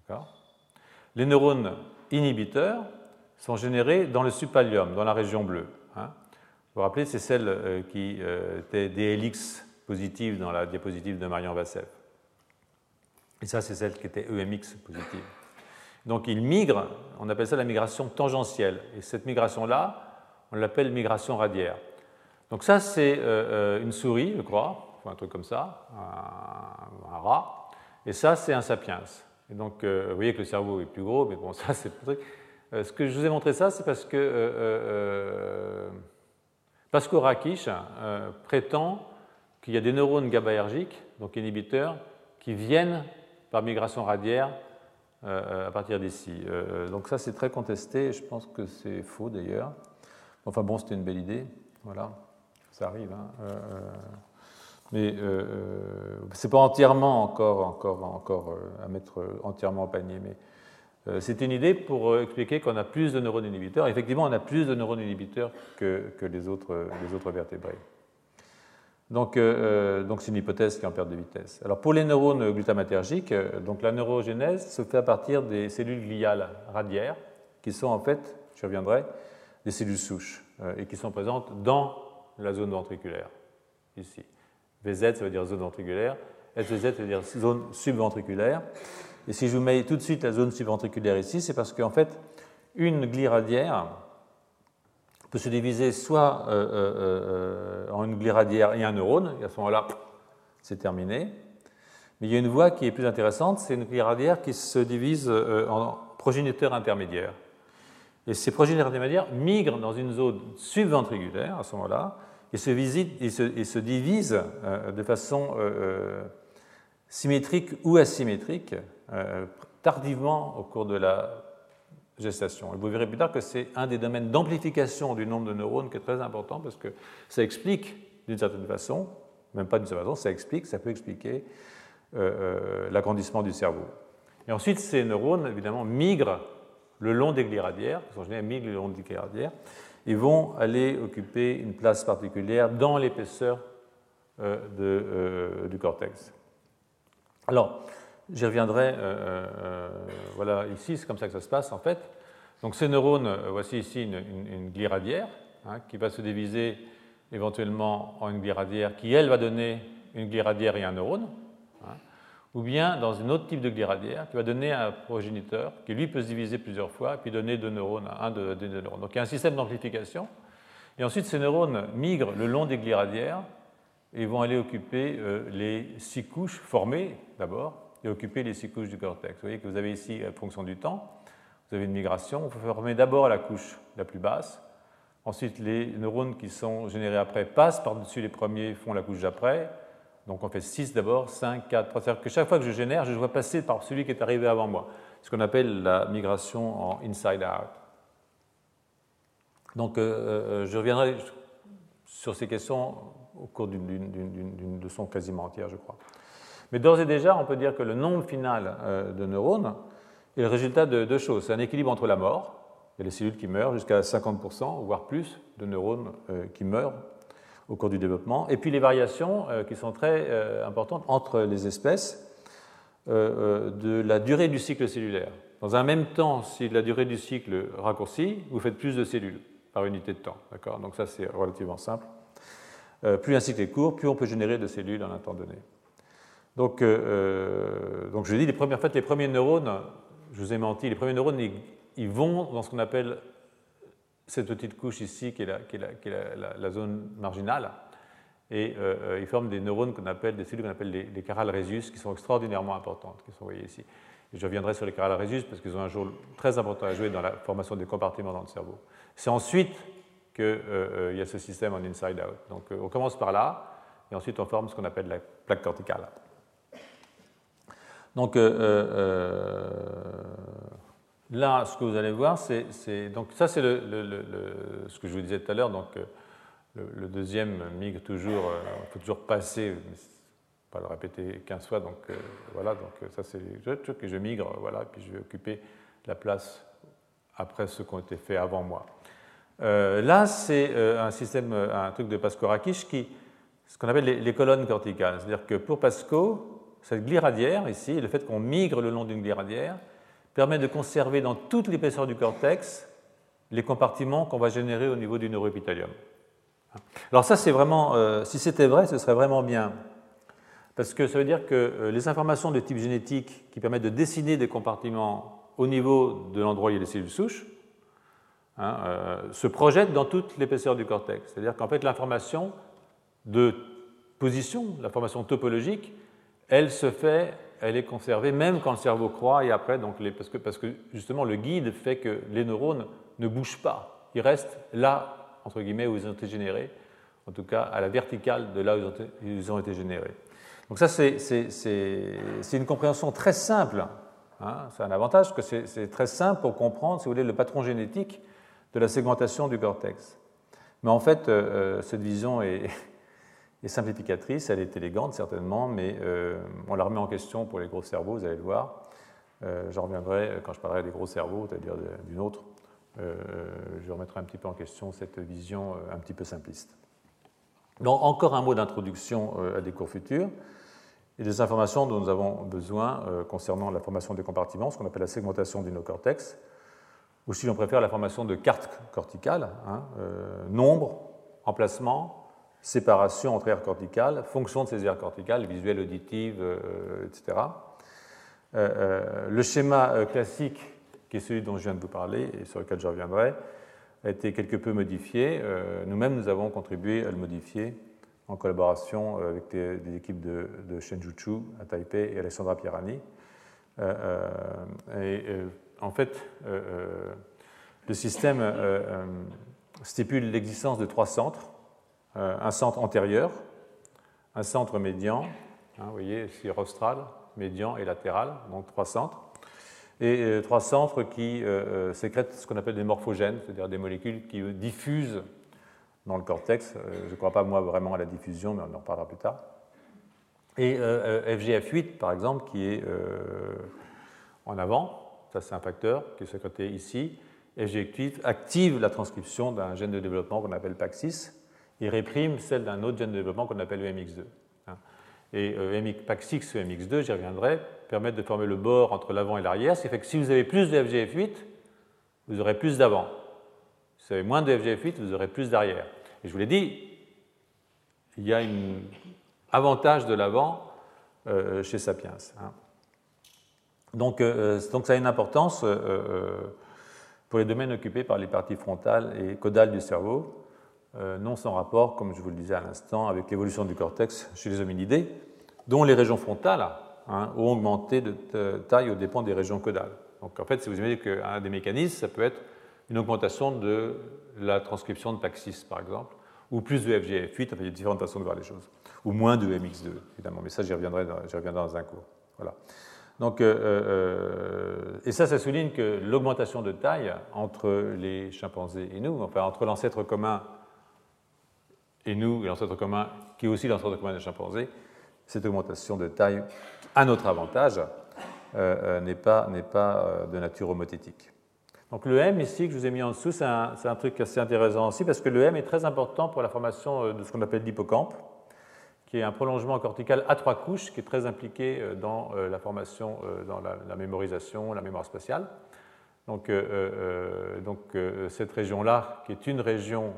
[SPEAKER 1] Les neurones inhibiteurs sont générés dans le subpallium, dans la région bleue. Hein. Vous vous rappelez, c'est celle qui était des hélix positives dans la diapositive de Marian Vassev. Et ça, c'est celle qui était E M X positive. Donc ils migrent, on appelle ça la migration tangentielle. Et cette migration-là, on l'appelle migration radiaire. Donc ça, c'est euh, une souris, je crois, enfin, un truc comme ça, un, un rat, et ça, c'est un sapiens. Et donc, euh, vous voyez que le cerveau est plus gros, mais bon, ça, c'est le truc. Euh, ce que je vous ai montré ça, c'est parce que euh, euh, Pasco Rakic euh, prétend qu'il y a des neurones GABAergiques, donc inhibiteurs, qui viennent par migration radiaire euh, à partir d'ici. Euh, donc ça, c'est très contesté, et je pense que c'est faux d'ailleurs. Enfin bon, c'était une belle idée, voilà, ça arrive. Hein. Euh, mais euh, ce n'est pas entièrement encore, encore, encore euh, à mettre entièrement au panier, mais euh, c'est une idée pour euh, expliquer qu'on a plus de neurones inhibiteurs. Effectivement, on a plus de neurones inhibiteurs que, que les, autres, les autres vertébrés. Donc, euh, donc c'est une hypothèse qui est en perte de vitesse. Alors pour les neurones glutamatergiques, euh, donc la neurogénèse se fait à partir des cellules gliales radiaires, qui sont en fait, je reviendrai, des cellules souches, euh, et qui sont présentes dans la zone ventriculaire, ici. V Z, ça veut dire zone ventriculaire, S V Z, ça veut dire zone subventriculaire. Et si je vous mets tout de suite la zone subventriculaire ici, c'est parce qu'en fait, une glie radiaire peut se diviser soit euh, euh, en une glie radiaire et un neurone, et à ce moment-là, c'est terminé. Mais il y a une voie qui est plus intéressante, c'est une glie radiaire qui se divise euh, en progéniteurs intermédiaires. Et ces progéniteurs intermédiaires migrent dans une zone subventriculaire, à ce moment-là, et se, visitent, et se, et se divisent euh, de façon euh, symétrique ou asymétrique, euh, tardivement au cours de la gestation. Et vous verrez plus tard que c'est un des domaines d'amplification du nombre de neurones qui est très important parce que ça explique d'une certaine façon, même pas d'une certaine façon, ça explique, ça peut expliquer euh, l'agrandissement du cerveau. Et ensuite, ces neurones, évidemment, migrent le long des glies radiaires, ils sont généralement migrent le long des glies radiaires, et vont aller occuper une place particulière dans l'épaisseur euh, de, euh, du cortex. Alors, j'y reviendrai, euh, euh, voilà, ici, c'est comme ça que ça se passe en fait. Donc ces neurones, euh, voici ici une, une, une glie radiaire hein, qui va se diviser éventuellement en une glie radiaire qui, elle, va donner une glie radiaire et un neurone, hein, ou bien dans un autre type de glie radiaire qui va donner un progéniteur qui, lui, peut se diviser plusieurs fois et puis donner deux neurones, un, deux, deux neurones. Donc il y a un système d'amplification. Et ensuite, ces neurones migrent le long des glies radiaires et vont aller occuper euh, les six couches formées d'abord, et occuper les six couches du cortex. Vous voyez que vous avez ici la fonction du temps, vous avez une migration, vous formez d'abord la couche la plus basse, ensuite les neurones qui sont générés après passent par-dessus les premiers, font la couche d'après, donc on fait six d'abord, cinq, quatre, trois, c'est-à-dire que chaque fois que je génère, je dois passer par celui qui est arrivé avant moi, ce qu'on appelle la migration en inside-out. Donc euh, je reviendrai sur ces questions au cours d'une, d'une, d'une, d'une leçon quasiment entière, je crois. Mais d'ores et déjà, on peut dire que le nombre final euh, de neurones est le résultat de deux choses. C'est un équilibre entre la mort, il y a les cellules qui meurent, jusqu'à cinquante pour cent, voire plus, de neurones euh, qui meurent au cours du développement, et puis les variations euh, qui sont très euh, importantes entre les espèces euh, euh, de la durée du cycle cellulaire. Dans un même temps, si la durée du cycle raccourcit, vous faites plus de cellules par unité de temps. D'accord ? Donc ça, c'est relativement simple. Euh, plus un cycle est court, plus on peut générer de cellules en un temps donné. Donc, euh, donc je dis, les premiers, en fait, les premiers neurones, je vous ai menti, les premiers neurones, ils, ils vont dans ce qu'on appelle cette petite couche ici, qui est la, qui est la, qui est la, la, la zone marginale, et euh, ils forment des neurones qu'on appelle, des cellules qu'on appelle les, les chiral rhésus, qui sont extraordinairement importantes, qui sont envoyées ici. Et je reviendrai sur les chiral rhésus parce qu'ils ont un rôle très important à jouer dans la formation des compartiments dans le cerveau. C'est ensuite qu'il euh, y a ce système en inside-out. Donc euh, on commence par là, et ensuite on forme ce qu'on appelle la plaque corticale. Donc euh, euh, là, ce que vous allez voir, c'est, c'est donc ça, c'est le, le, le, le, ce que je vous disais tout à l'heure. Donc le, le deuxième migre toujours, euh, il faut toujours passer, mais pas le répéter quinze fois. Donc euh, voilà, donc ça c'est je, que je migre, voilà, puis je vais occuper la place après ceux qui ont été faits avant moi. Euh, là, c'est euh, un système, un truc de Pascoe-Rakic qui, ce qu'on appelle les, les colonnes corticales. C'est-à-dire que pour Pascoe, cette glie radiaire, ici, le fait qu'on migre le long d'une glie radiaire, permet de conserver dans toute l'épaisseur du cortex les compartiments qu'on va générer au niveau du neuroépithélium. Alors ça, c'est vraiment, euh, si c'était vrai, ce serait vraiment bien. Parce que ça veut dire que euh, les informations de type génétique qui permettent de dessiner des compartiments au niveau de l'endroit où il y a les cellules souches, hein, euh, se projettent dans toute l'épaisseur du cortex. C'est-à-dire qu'en fait, l'information de position, l'information topologique, elle se fait, elle est conservée même quand le cerveau croît et après, donc les, parce, que, parce que justement le guide fait que les neurones ne bougent pas. Ils restent là, entre guillemets, où ils ont été générés, en tout cas à la verticale de là où ils ont été, ils ont été générés. Donc ça, c'est, c'est, c'est, c'est une compréhension très simple. Hein, c'est un avantage que c'est, c'est très simple pour comprendre, si vous voulez, le patron génétique de la segmentation du cortex. Mais en fait, euh, cette vision est, est simplificatrice, elle est élégante certainement, mais euh, on la remet en question pour les gros cerveaux, vous allez le voir. Euh, J'en reviendrai quand je parlerai des gros cerveaux, c'est-à-dire d'une autre. Euh, je remettrai un petit peu en question cette vision euh, un petit peu simpliste. Donc, encore un mot d'introduction euh, à des cours futurs et des informations dont nous avons besoin euh, concernant la formation des compartiments, ce qu'on appelle la segmentation du néocortex, ou si l'on préfère la formation de cartes corticales, hein, euh, nombre, emplacement, séparation entre aires corticales, fonction de ces aires corticales, visuelles, auditives, euh, et cetera. Euh, euh, le schéma euh, classique, qui est celui dont je viens de vous parler et sur lequel je reviendrai, a été quelque peu modifié. Euh, Nous-mêmes, nous avons contribué à le modifier en collaboration avec des, des équipes de, de Shenjuchu à Taipei et Alessandra Pierani. Euh, euh, et, euh, en fait, euh, le système euh, euh, stipule l'existence de trois centres. Euh, un centre antérieur, un centre médian, hein, vous voyez ici rostral, médian et latéral, donc trois centres, et euh, trois centres qui euh, sécrètent ce qu'on appelle des morphogènes, c'est-à-dire des molécules qui diffusent dans le cortex. Euh, je ne crois pas, moi, vraiment à la diffusion, mais on en reparlera plus tard. Et euh, F G F huit, par exemple, qui est euh, en avant, ça c'est un facteur qui est sécrété ici. F G F huit active la transcription d'un gène de développement qu'on appelle P A X six et réprime celle d'un autre gène de développement qu'on appelle E M X deux. Et euh, P A X six et E M X deux, j'y reviendrai, permettent de former le bord entre l'avant et l'arrière, ce qui fait que si vous avez plus de F G F huit, vous aurez plus d'avant. Si vous avez moins de F G F huit, vous aurez plus d'arrière. Et je vous l'ai dit, il y a un avantage de l'avant euh, chez Sapiens. Hein. Donc, euh, donc ça a une importance euh, pour les domaines occupés par les parties frontales et caudales du cerveau, euh, non sans rapport, comme je vous le disais à l'instant, avec l'évolution du cortex chez les hominidés, dont les régions frontales hein, ont augmenté de taille aux dépens des régions caudales. Donc en fait, si vous imaginez qu'un des mécanismes, ça peut être une augmentation de la transcription de P A X six, par exemple, ou plus de F G F huit, enfin, il y a différentes façons de voir les choses, ou moins de M X deux, évidemment, mais ça, j'y reviendrai, reviendrai dans un cours. Voilà. Donc, euh, euh, et ça, ça souligne que l'augmentation de taille entre les chimpanzés et nous, enfin entre l'ancêtre commun et nous, et l'ancêtre commun qui est aussi l'ancêtre commun des chimpanzés, cette augmentation de taille, à notre avantage, euh, n'est pas, n'est pas de nature homothétique. Donc le M ici que je vous ai mis en dessous, c'est un, c'est un truc assez intéressant aussi parce que le M est très important pour la formation de ce qu'on appelle l'hippocampe, qui est un prolongement cortical à trois couches, qui est très impliqué dans la formation, dans la, la mémorisation, la mémoire spatiale. Donc, euh, euh, donc euh, cette région-là, qui est une région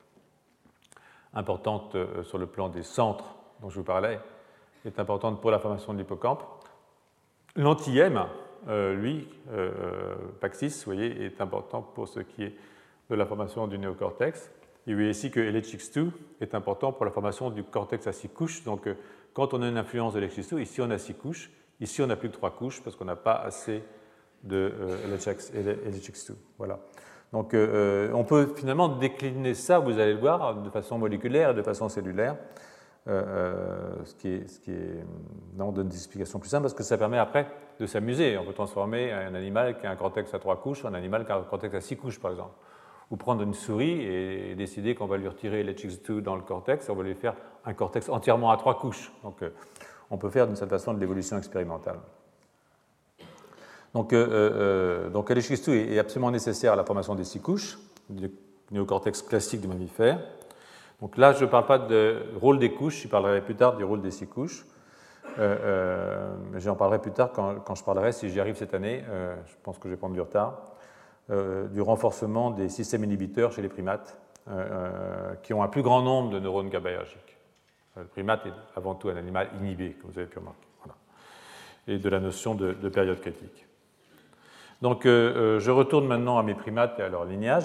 [SPEAKER 1] importante sur le plan des centres dont je vous parlais, est importante pour la formation de l'hippocampe. L'anti-M, euh, lui, euh, P A X six, vous voyez, est important pour ce qui est de la formation du néocortex. Et vous voyez ici que L H X deux est important pour la formation du cortex à six couches. Donc, euh, quand on a une influence de L H X deux, ici on a six couches, ici on n'a plus que trois couches parce qu'on n'a pas assez de euh, L H X deux. Voilà. Donc, euh, on peut finalement décliner ça, vous allez le voir, de façon moléculaire et de façon cellulaire, euh, euh, ce qui, est, ce qui est, non, on donne des explications plus simples parce que ça permet après de s'amuser. On peut transformer un animal qui a un cortex à trois couches en un animal qui a un cortex à six couches, par exemple. Ou prendre une souris et décider qu'on va lui retirer L H X deux dans le cortex, on va lui faire un cortex entièrement à trois couches. Donc, euh, on peut faire d'une certaine façon de l'évolution expérimentale. Donc, euh, euh, donc L H X deux est absolument nécessaire à la formation des six couches, du néocortex classique du mammifère. Donc là, je ne parle pas du rôle des couches, je parlerai plus tard du rôle des six couches. Euh, euh, J'en parlerai plus tard quand, quand je parlerai, si j'y arrive cette année, euh, je pense que je vais prendre du retard, euh, du renforcement des systèmes inhibiteurs chez les primates, euh, qui ont un plus grand nombre de neurones GABAergiques. Le primate est avant tout un animal inhibé, comme vous avez pu remarquer. Voilà. Et de la notion de, de période critique. Donc, euh, je retourne maintenant à mes primates et à leur lignage,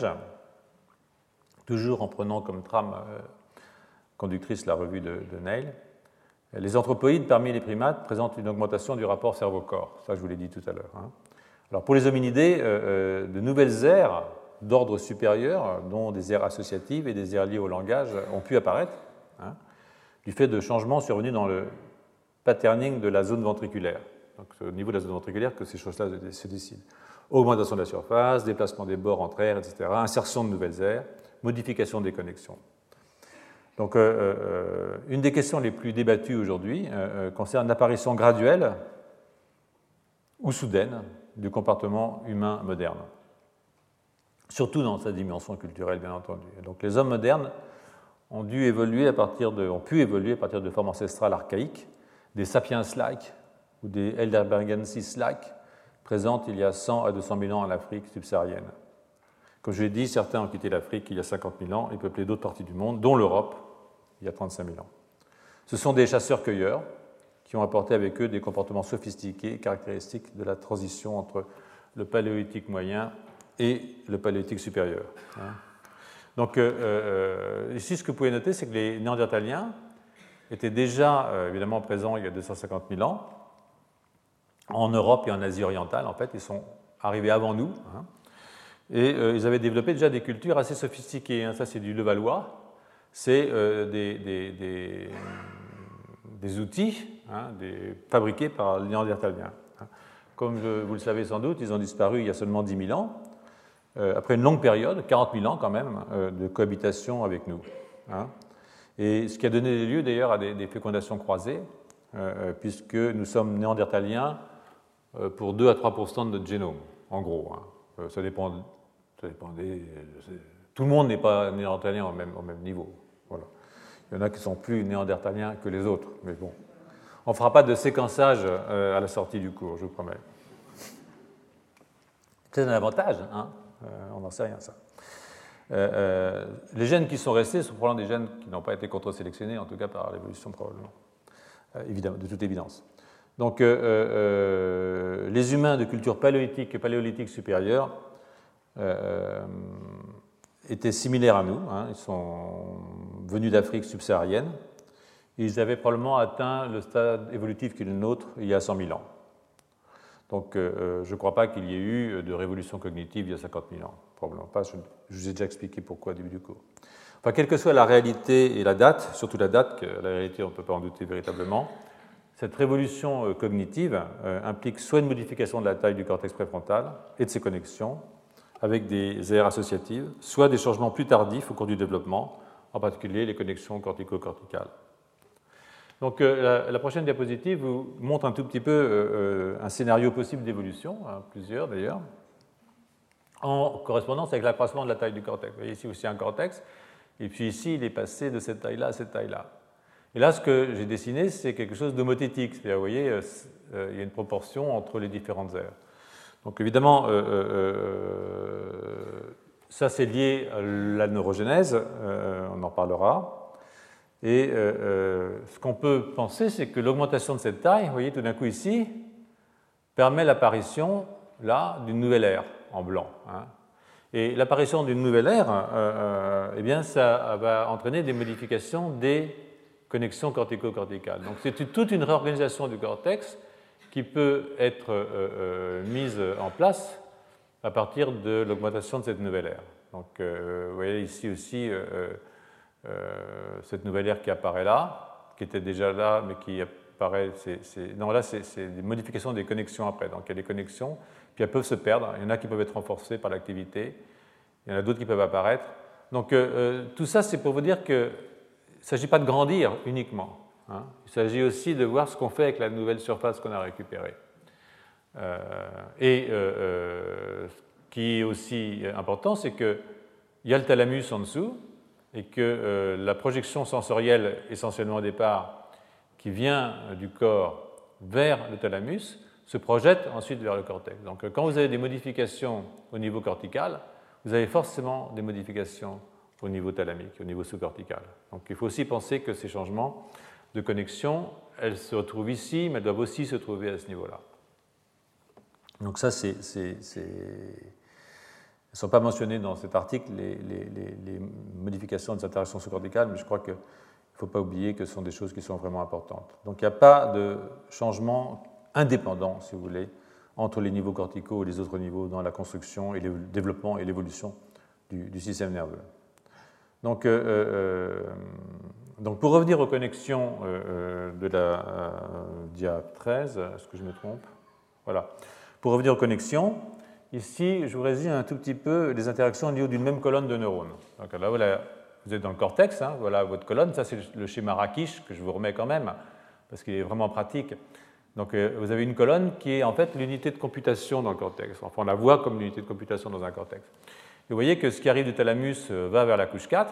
[SPEAKER 1] toujours en prenant comme trame euh, conductrice la revue de, de Neil. Les anthropoïdes, parmi les primates, présentent une augmentation du rapport cerveau-corps. Ça, je vous l'ai dit tout à l'heure. Hein. Alors, pour les hominidés, euh, de nouvelles aires d'ordre supérieur, dont des aires associatives et des aires liées au langage, ont pu apparaître, hein, du fait de changements survenus dans le patterning de la zone ventriculaire. Donc, c'est au niveau de la zone ventriculaire que ces choses-là se décident. Augmentation de la surface, déplacement des bords entre aires, et cetera, insertion de nouvelles aires. modification des connexions. Donc, euh, euh, une des questions les plus débattues aujourd'hui euh, concerne l'apparition graduelle ou soudaine du comportement humain moderne, surtout dans sa dimension culturelle, bien entendu. Et donc, les hommes modernes ont dû évoluer à partir de, ont pu évoluer à partir de formes ancestrales archaïques, des sapiens-like ou des Heidelbergensis-like, présentes il y a cent à deux cent mille ans en Afrique subsaharienne. Comme je l'ai dit, certains ont quitté l'Afrique il y a cinquante mille ans et peuplé d'autres parties du monde, dont l'Europe, il y a trente-cinq mille ans. Ce sont des chasseurs-cueilleurs qui ont apporté avec eux des comportements sophistiqués caractéristiques de la transition entre le paléolithique moyen et le paléolithique supérieur. Donc euh, euh, ici, ce que vous pouvez noter, c'est que les Néandertaliens étaient déjà euh, évidemment présents il y a deux cent cinquante mille ans en Europe et en Asie orientale. En fait, ils sont arrivés avant nous, hein, et euh, ils avaient développé déjà des cultures assez sophistiquées. Hein. Ça, c'est du Levallois. C'est euh, des, des, des, des outils hein, des, fabriqués par les Néandertaliens. Comme je, vous le savez sans doute, ils ont disparu il y a seulement dix mille ans, euh, après une longue période, quarante mille ans quand même, euh, de cohabitation avec nous. Hein. Et ce qui a donné lieu d'ailleurs à des, des fécondations croisées, euh, puisque nous sommes néandertaliens euh, pour deux à trois pour cent de notre génome, en gros. Hein. Euh, ça dépend, ça dépend des, tout le monde n'est pas néandertalien au même, au même niveau. Voilà. Il y en a qui sont plus néandertaliens que les autres, mais bon. On ne fera pas de séquençage euh, à la sortie du cours, je vous promets. C'est un avantage, hein euh, on n'en sait rien, ça. Euh, euh, les gènes qui sont restés sont probablement des gènes qui n'ont pas été contre-sélectionnés, en tout cas par l'évolution probablement, euh, évidemment, de toute évidence. Donc, euh, euh, les humains de culture paléolithique et paléolithique supérieure euh, étaient similaires à nous, hein, ils sont venus d'Afrique subsaharienne. Ils avaient probablement atteint le stade évolutif qui est le nôtre il y a cent mille ans. Donc, euh, je ne crois pas qu'il y ait eu de révolution cognitive il y a cinquante mille ans. Probablement pas. Je, je vous ai déjà expliqué pourquoi au début du cours. Enfin, quelle que soit la réalité et la date, surtout la date, que la réalité, on ne peut pas en douter véritablement, cette révolution cognitive euh, implique soit une modification de la taille du cortex préfrontal et de ses connexions, avec des aires associatives, soit des changements plus tardifs au cours du développement, en particulier les connexions cortico-corticales. Donc euh, la, la prochaine diapositive vous montre un tout petit peu euh, un scénario possible d'évolution, hein, plusieurs d'ailleurs, en correspondance avec l'accroissement de la taille du cortex. Vous voyez ici aussi un cortex, et puis ici il est passé de cette taille-là à cette taille-là. Et là, ce que j'ai dessiné, c'est quelque chose d'homothétique, c'est-à-dire, vous voyez, euh, euh, il y a une proportion entre les différentes aires. Donc évidemment, euh, euh, ça c'est lié à la neurogénèse, euh, on en parlera. Et euh, euh, ce qu'on peut penser, c'est que l'augmentation de cette taille, vous voyez tout d'un coup ici, permet l'apparition, là, d'une nouvelle ère en blanc. Hein. Et l'apparition d'une nouvelle ère, euh, euh, eh bien, ça va entraîner des modifications des connexions cortico-corticales. Donc c'est toute une réorganisation du cortex qui peut être euh, euh, mise en place à partir de l'augmentation de cette nouvelle ère. Donc euh, vous voyez ici aussi euh, euh, cette nouvelle ère qui apparaît là, qui était déjà là, mais qui apparaît... C'est, c'est, non, là, c'est, c'est des modifications des connexions après. Donc il y a des connexions, puis elles peuvent se perdre. Il y en a qui peuvent être renforcées par l'activité, il y en a d'autres qui peuvent apparaître. Donc euh, euh, tout ça, c'est pour vous dire qu'il ne s'agit pas de grandir uniquement. Hein. Il s'agit aussi de voir ce qu'on fait avec la nouvelle surface qu'on a récupérée. Euh, et euh, euh, ce qui est aussi important, c'est qu'il y a le thalamus en dessous et que euh, la projection sensorielle, essentiellement au départ, qui vient du corps vers le thalamus, se projette ensuite vers le cortex. Donc quand vous avez des modifications au niveau cortical, vous avez forcément des modifications au niveau thalamique, au niveau sous-cortical. Donc il faut aussi penser que ces changements de connexion, elles se retrouvent ici, mais elles doivent aussi se trouver à ce niveau-là. Donc ça, c'est, c'est, c'est... elles ne sont pas mentionnées dans cet article, les, les, les, les modifications des interactions sous-corticales, mais je crois qu'il ne faut pas oublier que ce sont des choses qui sont vraiment importantes. Donc il n'y a pas de changement indépendant, si vous voulez, entre les niveaux corticaux et les autres niveaux dans la construction et le développement et l'évolution du, du système nerveux. Donc, euh, euh, donc pour revenir aux connexions euh, de la euh, dia treize, est-ce que je me trompe ? Voilà. Pour revenir aux connexions, ici, je vous résume un tout petit peu les interactions au niveau d'une même colonne de neurones. Donc là, voilà, vous êtes dans le cortex, hein, voilà votre colonne. Ça, c'est le schéma Rakish que je vous remets quand même, parce qu'il est vraiment pratique. Donc, vous avez une colonne qui est en fait l'unité de computation dans le cortex. Enfin, on la voit comme l'unité de computation dans un cortex. Et vous voyez que ce qui arrive du thalamus va vers la couche quatre.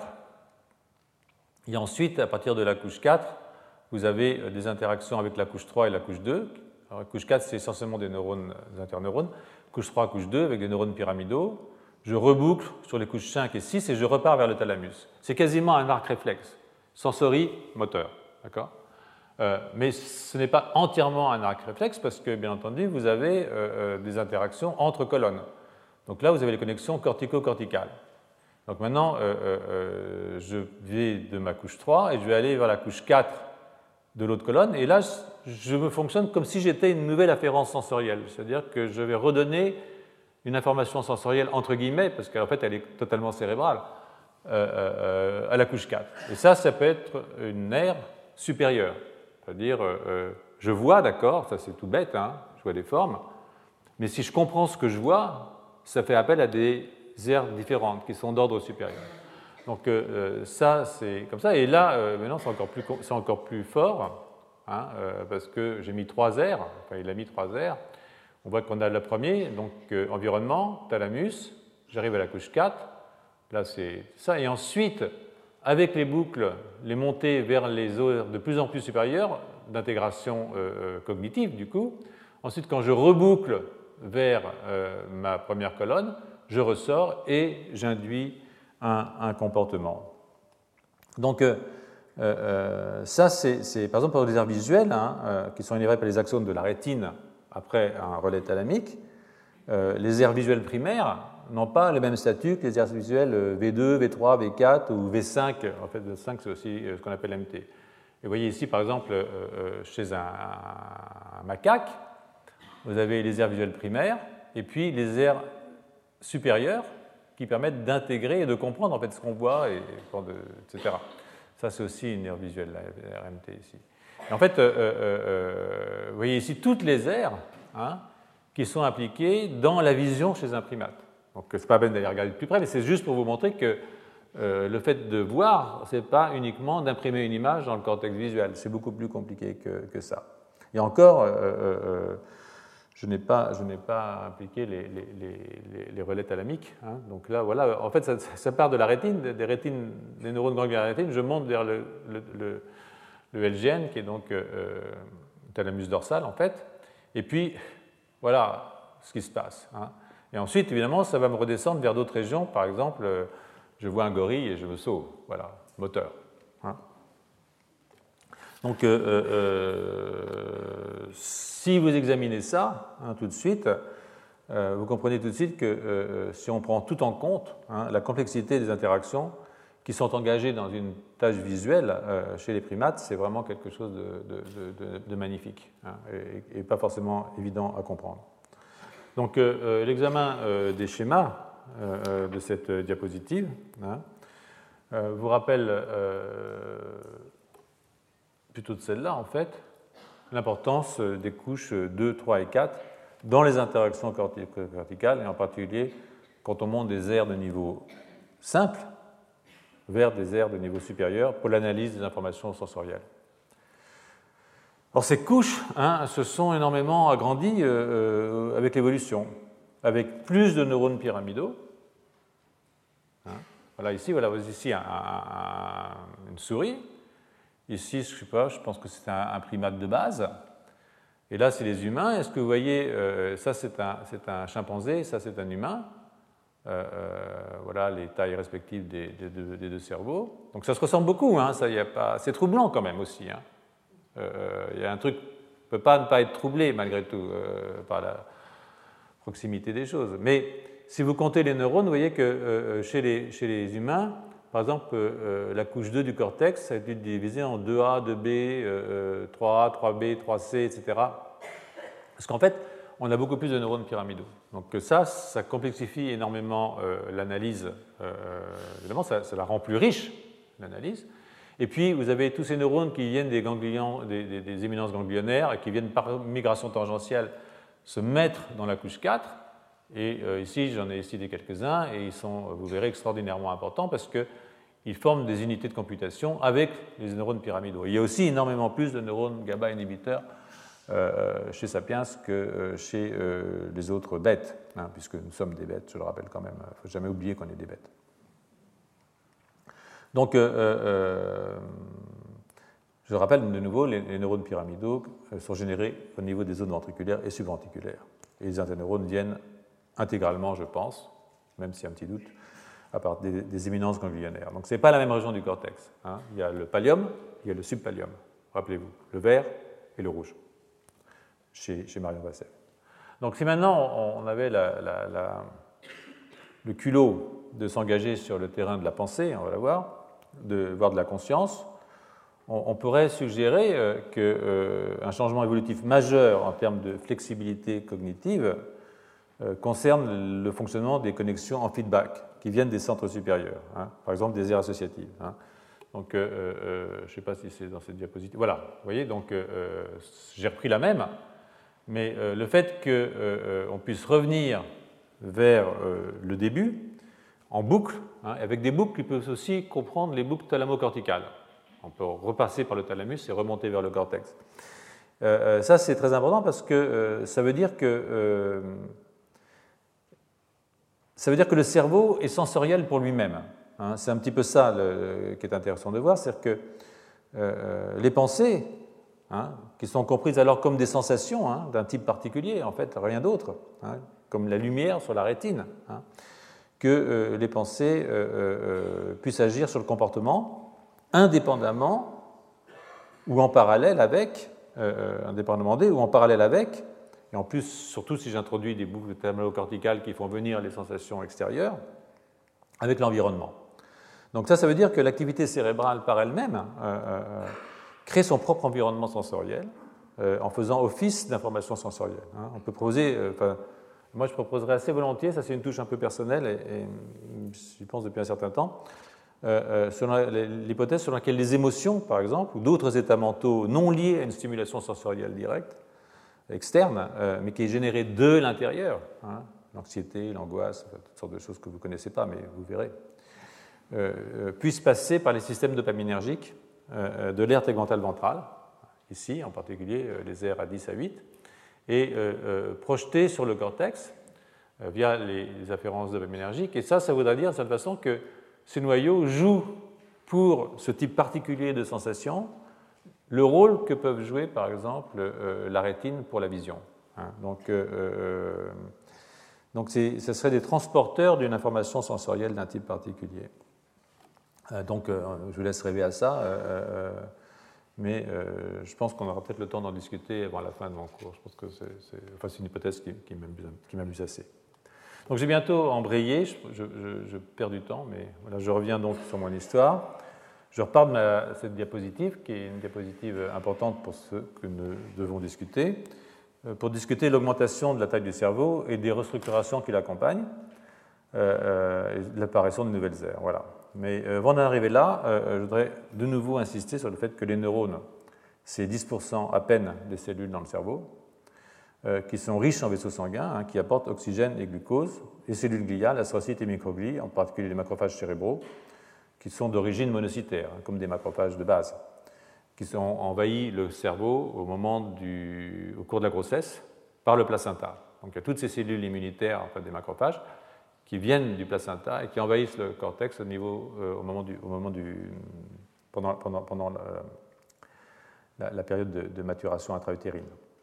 [SPEAKER 1] Et ensuite, à partir de la couche quatre, vous avez des interactions avec la couche trois et la couche deux. Alors, la couche quatre, c'est essentiellement des neurones, des interneurones. Couche trois, couche deux, avec des neurones pyramidaux. Je reboucle sur les couches cinq et six et je repars vers le thalamus. C'est quasiment un arc réflexe, sensory-moteur. D'accord ? Euh, mais ce n'est pas entièrement un arc réflexe parce que, bien entendu, vous avez euh, euh, des interactions entre colonnes. Donc là, vous avez les connexions cortico-corticales. Donc maintenant, euh, euh, je vais de ma couche trois et je vais aller vers la couche quatre de l'autre colonne. Et là, je me fonctionne comme si j'étais une nouvelle afférence sensorielle. C'est-à-dire que je vais redonner une information sensorielle, entre guillemets, parce qu'en fait, elle est totalement cérébrale, euh, euh, à la couche quatre. Et ça, ça peut être une aire supérieure. C'est-à-dire, euh, je vois, d'accord, ça c'est tout bête, hein, je vois des formes, mais si je comprends ce que je vois, ça fait appel à des aires différentes qui sont d'ordre supérieur. Donc euh, ça, c'est comme ça. Et là, euh, maintenant, c'est encore plus, c'est encore plus fort, hein, euh, parce que j'ai mis trois aires, enfin, il a mis trois aires. On voit qu'on a le premier, donc euh, environnement, thalamus, j'arrive à la couche quatre, là c'est ça, et ensuite, avec les boucles, les montées vers les aires de plus en plus supérieures, d'intégration euh, cognitive du coup. Ensuite, quand je reboucle vers euh, ma première colonne, je ressors et j'induis un, un comportement. Donc, euh, euh, ça, c'est par exemple pour les aires visuelles, hein, euh, qui sont innervées par les axones de la rétine après un relais thalamique. Euh, les aires visuelles primaires n'ont pas le même statut que les aires visuelles V deux, V trois, V quatre ou V cinq. En fait, V cinq, c'est aussi ce qu'on appelle M T. Et vous voyez ici, par exemple, euh, chez un, un macaque, vous avez les aires visuelles primaires et puis les aires supérieures qui permettent d'intégrer et de comprendre en fait ce qu'on voit, et, et cetera. Ça, c'est aussi une aire visuelle, la R M T ici. Et en fait, euh, euh, vous voyez ici toutes les aires, hein, qui sont impliquées dans la vision chez un primate. Donc, ce n'est pas la peine d'aller regarder de plus près, mais c'est juste pour vous montrer que euh, le fait de voir, ce n'est pas uniquement d'imprimer une image dans le cortex visuel. C'est beaucoup plus compliqué que, que ça. Et encore, euh, euh, je n'ai pas, je n'ai pas impliqué les, les, les, les relais thalamiques. Hein. Donc là, voilà, en fait, ça, ça part de la rétine, des, rétines, des neurones ganglions de la rétine. Je monte vers le, le, le, le L G N, qui est donc euh, le thalamus dorsal, en fait. Et puis, voilà ce qui se passe. Hein. Et ensuite, évidemment, ça va me redescendre vers d'autres régions. Par exemple, je vois un gorille et je me sauve. Voilà, moteur. Hein. Donc, euh, euh, si vous examinez ça, hein, tout de suite, euh, vous comprenez tout de suite que euh, si on prend tout en compte, hein, la complexité des interactions qui sont engagées dans une tâche visuelle euh, chez les primates, c'est vraiment quelque chose de, de, de, de magnifique, hein, et, et pas forcément évident à comprendre. Donc, euh, l'examen euh, des schémas euh, de cette diapositive, hein, euh, vous rappelle euh, plutôt de celle-là, en fait, l'importance des couches deux, trois et quatre dans les interactions corticales, et en particulier quand on monte des aires de niveau simple vers des aires de niveau supérieur pour l'analyse des informations sensorielles. Alors ces couches, hein, se sont énormément agrandies euh, avec l'évolution, avec plus de neurones pyramidaux. Hein. Voilà, ici, voilà, ici un, un, une souris. Ici, je ne sais pas, je pense que c'est un, un primate de base. Et là, c'est les humains. Est-ce que vous voyez, euh, ça c'est un, c'est un chimpanzé, ça c'est un humain. Euh, euh, voilà les tailles respectives des, des, des, des deux cerveaux. Donc ça se ressemble beaucoup, hein, ça, y a pas... c'est troublant quand même aussi. Hein. Euh, il y a un truc qui ne peut pas ne pas être troublé malgré tout euh, par la proximité des choses. Mais si vous comptez les neurones, vous voyez que euh, chez, les, chez les humains, par exemple, euh, la couche deux du cortex ça a été divisée en deux A, deux B, euh, trois A, trois B, trois C, et cetera. Parce qu'en fait, on a beaucoup plus de neurones pyramidaux. Donc ça, ça complexifie énormément euh, l'analyse. Euh, évidemment, ça, ça la rend plus riche, l'analyse. Et puis, vous avez tous ces neurones qui viennent des, ganglions, des, des, des éminences ganglionnaires et qui viennent par migration tangentielle se mettre dans la couche quatre. Et euh, ici, j'en ai cité quelques-uns, et ils sont, vous verrez, extraordinairement importants parce qu'ils forment des unités de computation avec les neurones pyramidaux. Il y a aussi énormément plus de neurones GABA inhibiteurs euh, chez Sapiens que euh, chez euh, les autres bêtes, hein, puisque nous sommes des bêtes, je le rappelle quand même, il ne faut jamais oublier qu'on est des bêtes. Donc, euh, euh, je rappelle de nouveau, les, les neurones pyramidaux sont générés au niveau des zones ventriculaires et subventriculaires. Et les interneurones viennent intégralement, je pense, même s'il y a un petit doute, à part des, des éminences ganglionnaires. Donc, ce n'est pas la même région du cortex. Hein. Il y a le pallium, il y a le subpallium. Rappelez-vous, le vert et le rouge, chez, chez Marion Vassel. Donc, si maintenant on avait la, la, la, le culot de s'engager sur le terrain de la pensée, on va la voir, de voir de la conscience, on, on pourrait suggérer euh, qu'un euh, changement évolutif majeur en termes de flexibilité cognitive euh, concerne le fonctionnement des connexions en feedback qui viennent des centres supérieurs, hein, par exemple des aires associatives. Hein. Donc, euh, euh, je ne sais pas si c'est dans cette diapositive. Voilà, vous voyez, donc euh, j'ai repris la même, mais euh, le fait qu'on euh, puisse revenir vers euh, le début en boucle, hein, avec des boucles qui peuvent aussi comprendre les boucles thalamo-corticales. On peut repasser par le thalamus et remonter vers le cortex. Euh, ça, c'est très important parce que euh, ça veut dire que euh, ça veut dire que le cerveau est sensoriel pour lui-même. Hein, c'est un petit peu ça le, qui est intéressant de voir, c'est-à-dire que euh, les pensées, hein, qui sont comprises alors comme des sensations hein, d'un type particulier, en fait, rien d'autre, hein, comme la lumière sur la rétine, hein, que euh, les pensées euh, euh, puissent agir sur le comportement indépendamment ou en parallèle avec, euh, indépendamment d'eux ou en parallèle avec, et en plus, surtout si j'introduis des boucles thalamo-corticales qui font venir les sensations extérieures, avec l'environnement. Donc ça, ça veut dire que l'activité cérébrale par elle-même euh, euh, crée son propre environnement sensoriel euh, en faisant office d'information sensorielle. Hein. On peut proposer, euh, enfin, moi je proposerais assez volontiers, ça c'est une touche un peu personnelle et, et j'y pense depuis un certain temps, euh, euh, selon l'hypothèse selon laquelle les émotions, par exemple, ou d'autres états mentaux non liés à une stimulation sensorielle directe, externe, euh, mais qui est générée de l'intérieur, hein, l'anxiété, l'angoisse, enfin, toutes sortes de choses que vous ne connaissez pas, mais vous verrez, euh, puissent passer par les systèmes dopaminergiques euh, de l'aire tegmentale ventrale, ici en particulier euh, les aires à dix à huit, et euh, euh, projeter sur le cortex euh, via les, les afférences dopaminergiques. Et ça, ça voudrait dire de cette façon que ces noyaux jouent pour ce type particulier de sensation le rôle que peuvent jouer, par exemple, euh, la rétine pour la vision. Hein. Donc, euh, euh, donc ce serait des transporteurs d'une information sensorielle d'un type particulier. Euh, donc, euh, je vous laisse rêver à ça, euh, mais euh, je pense qu'on aura peut-être le temps d'en discuter avant la fin de mon cours. Je pense que c'est, c'est, enfin, c'est une hypothèse qui, qui, m'amuse, qui m'amuse assez. Donc, j'ai bientôt embrayé, je, je, je, je perds du temps, mais voilà, je reviens donc sur mon histoire. Je repars de ma, cette diapositive, qui est une diapositive importante pour ce que nous devons discuter, pour discuter l'augmentation de la taille du cerveau et des restructurations qui l'accompagnent, euh, et l'apparition de nouvelles aires. Voilà. Mais euh, avant d'en arriver là, euh, je voudrais de nouveau insister sur le fait que les neurones, c'est dix pour cent à peine des cellules dans le cerveau, euh, qui sont riches en vaisseaux sanguins, hein, qui apportent oxygène et glucose, les cellules gliales, astrocytes et microglies, en particulier les macrophages cérébraux, qui sont d'origine monocytaire, hein, comme des macrophages de base, qui ont envahi le cerveau au, moment du, au cours de la grossesse par le placenta. Donc il y a toutes ces cellules immunitaires, en fait, des macrophages, qui viennent du placenta et qui envahissent le cortex au, niveau, euh, au moment du, au moment du, pendant, pendant, pendant la, la, la période de, de maturation intra-utérine.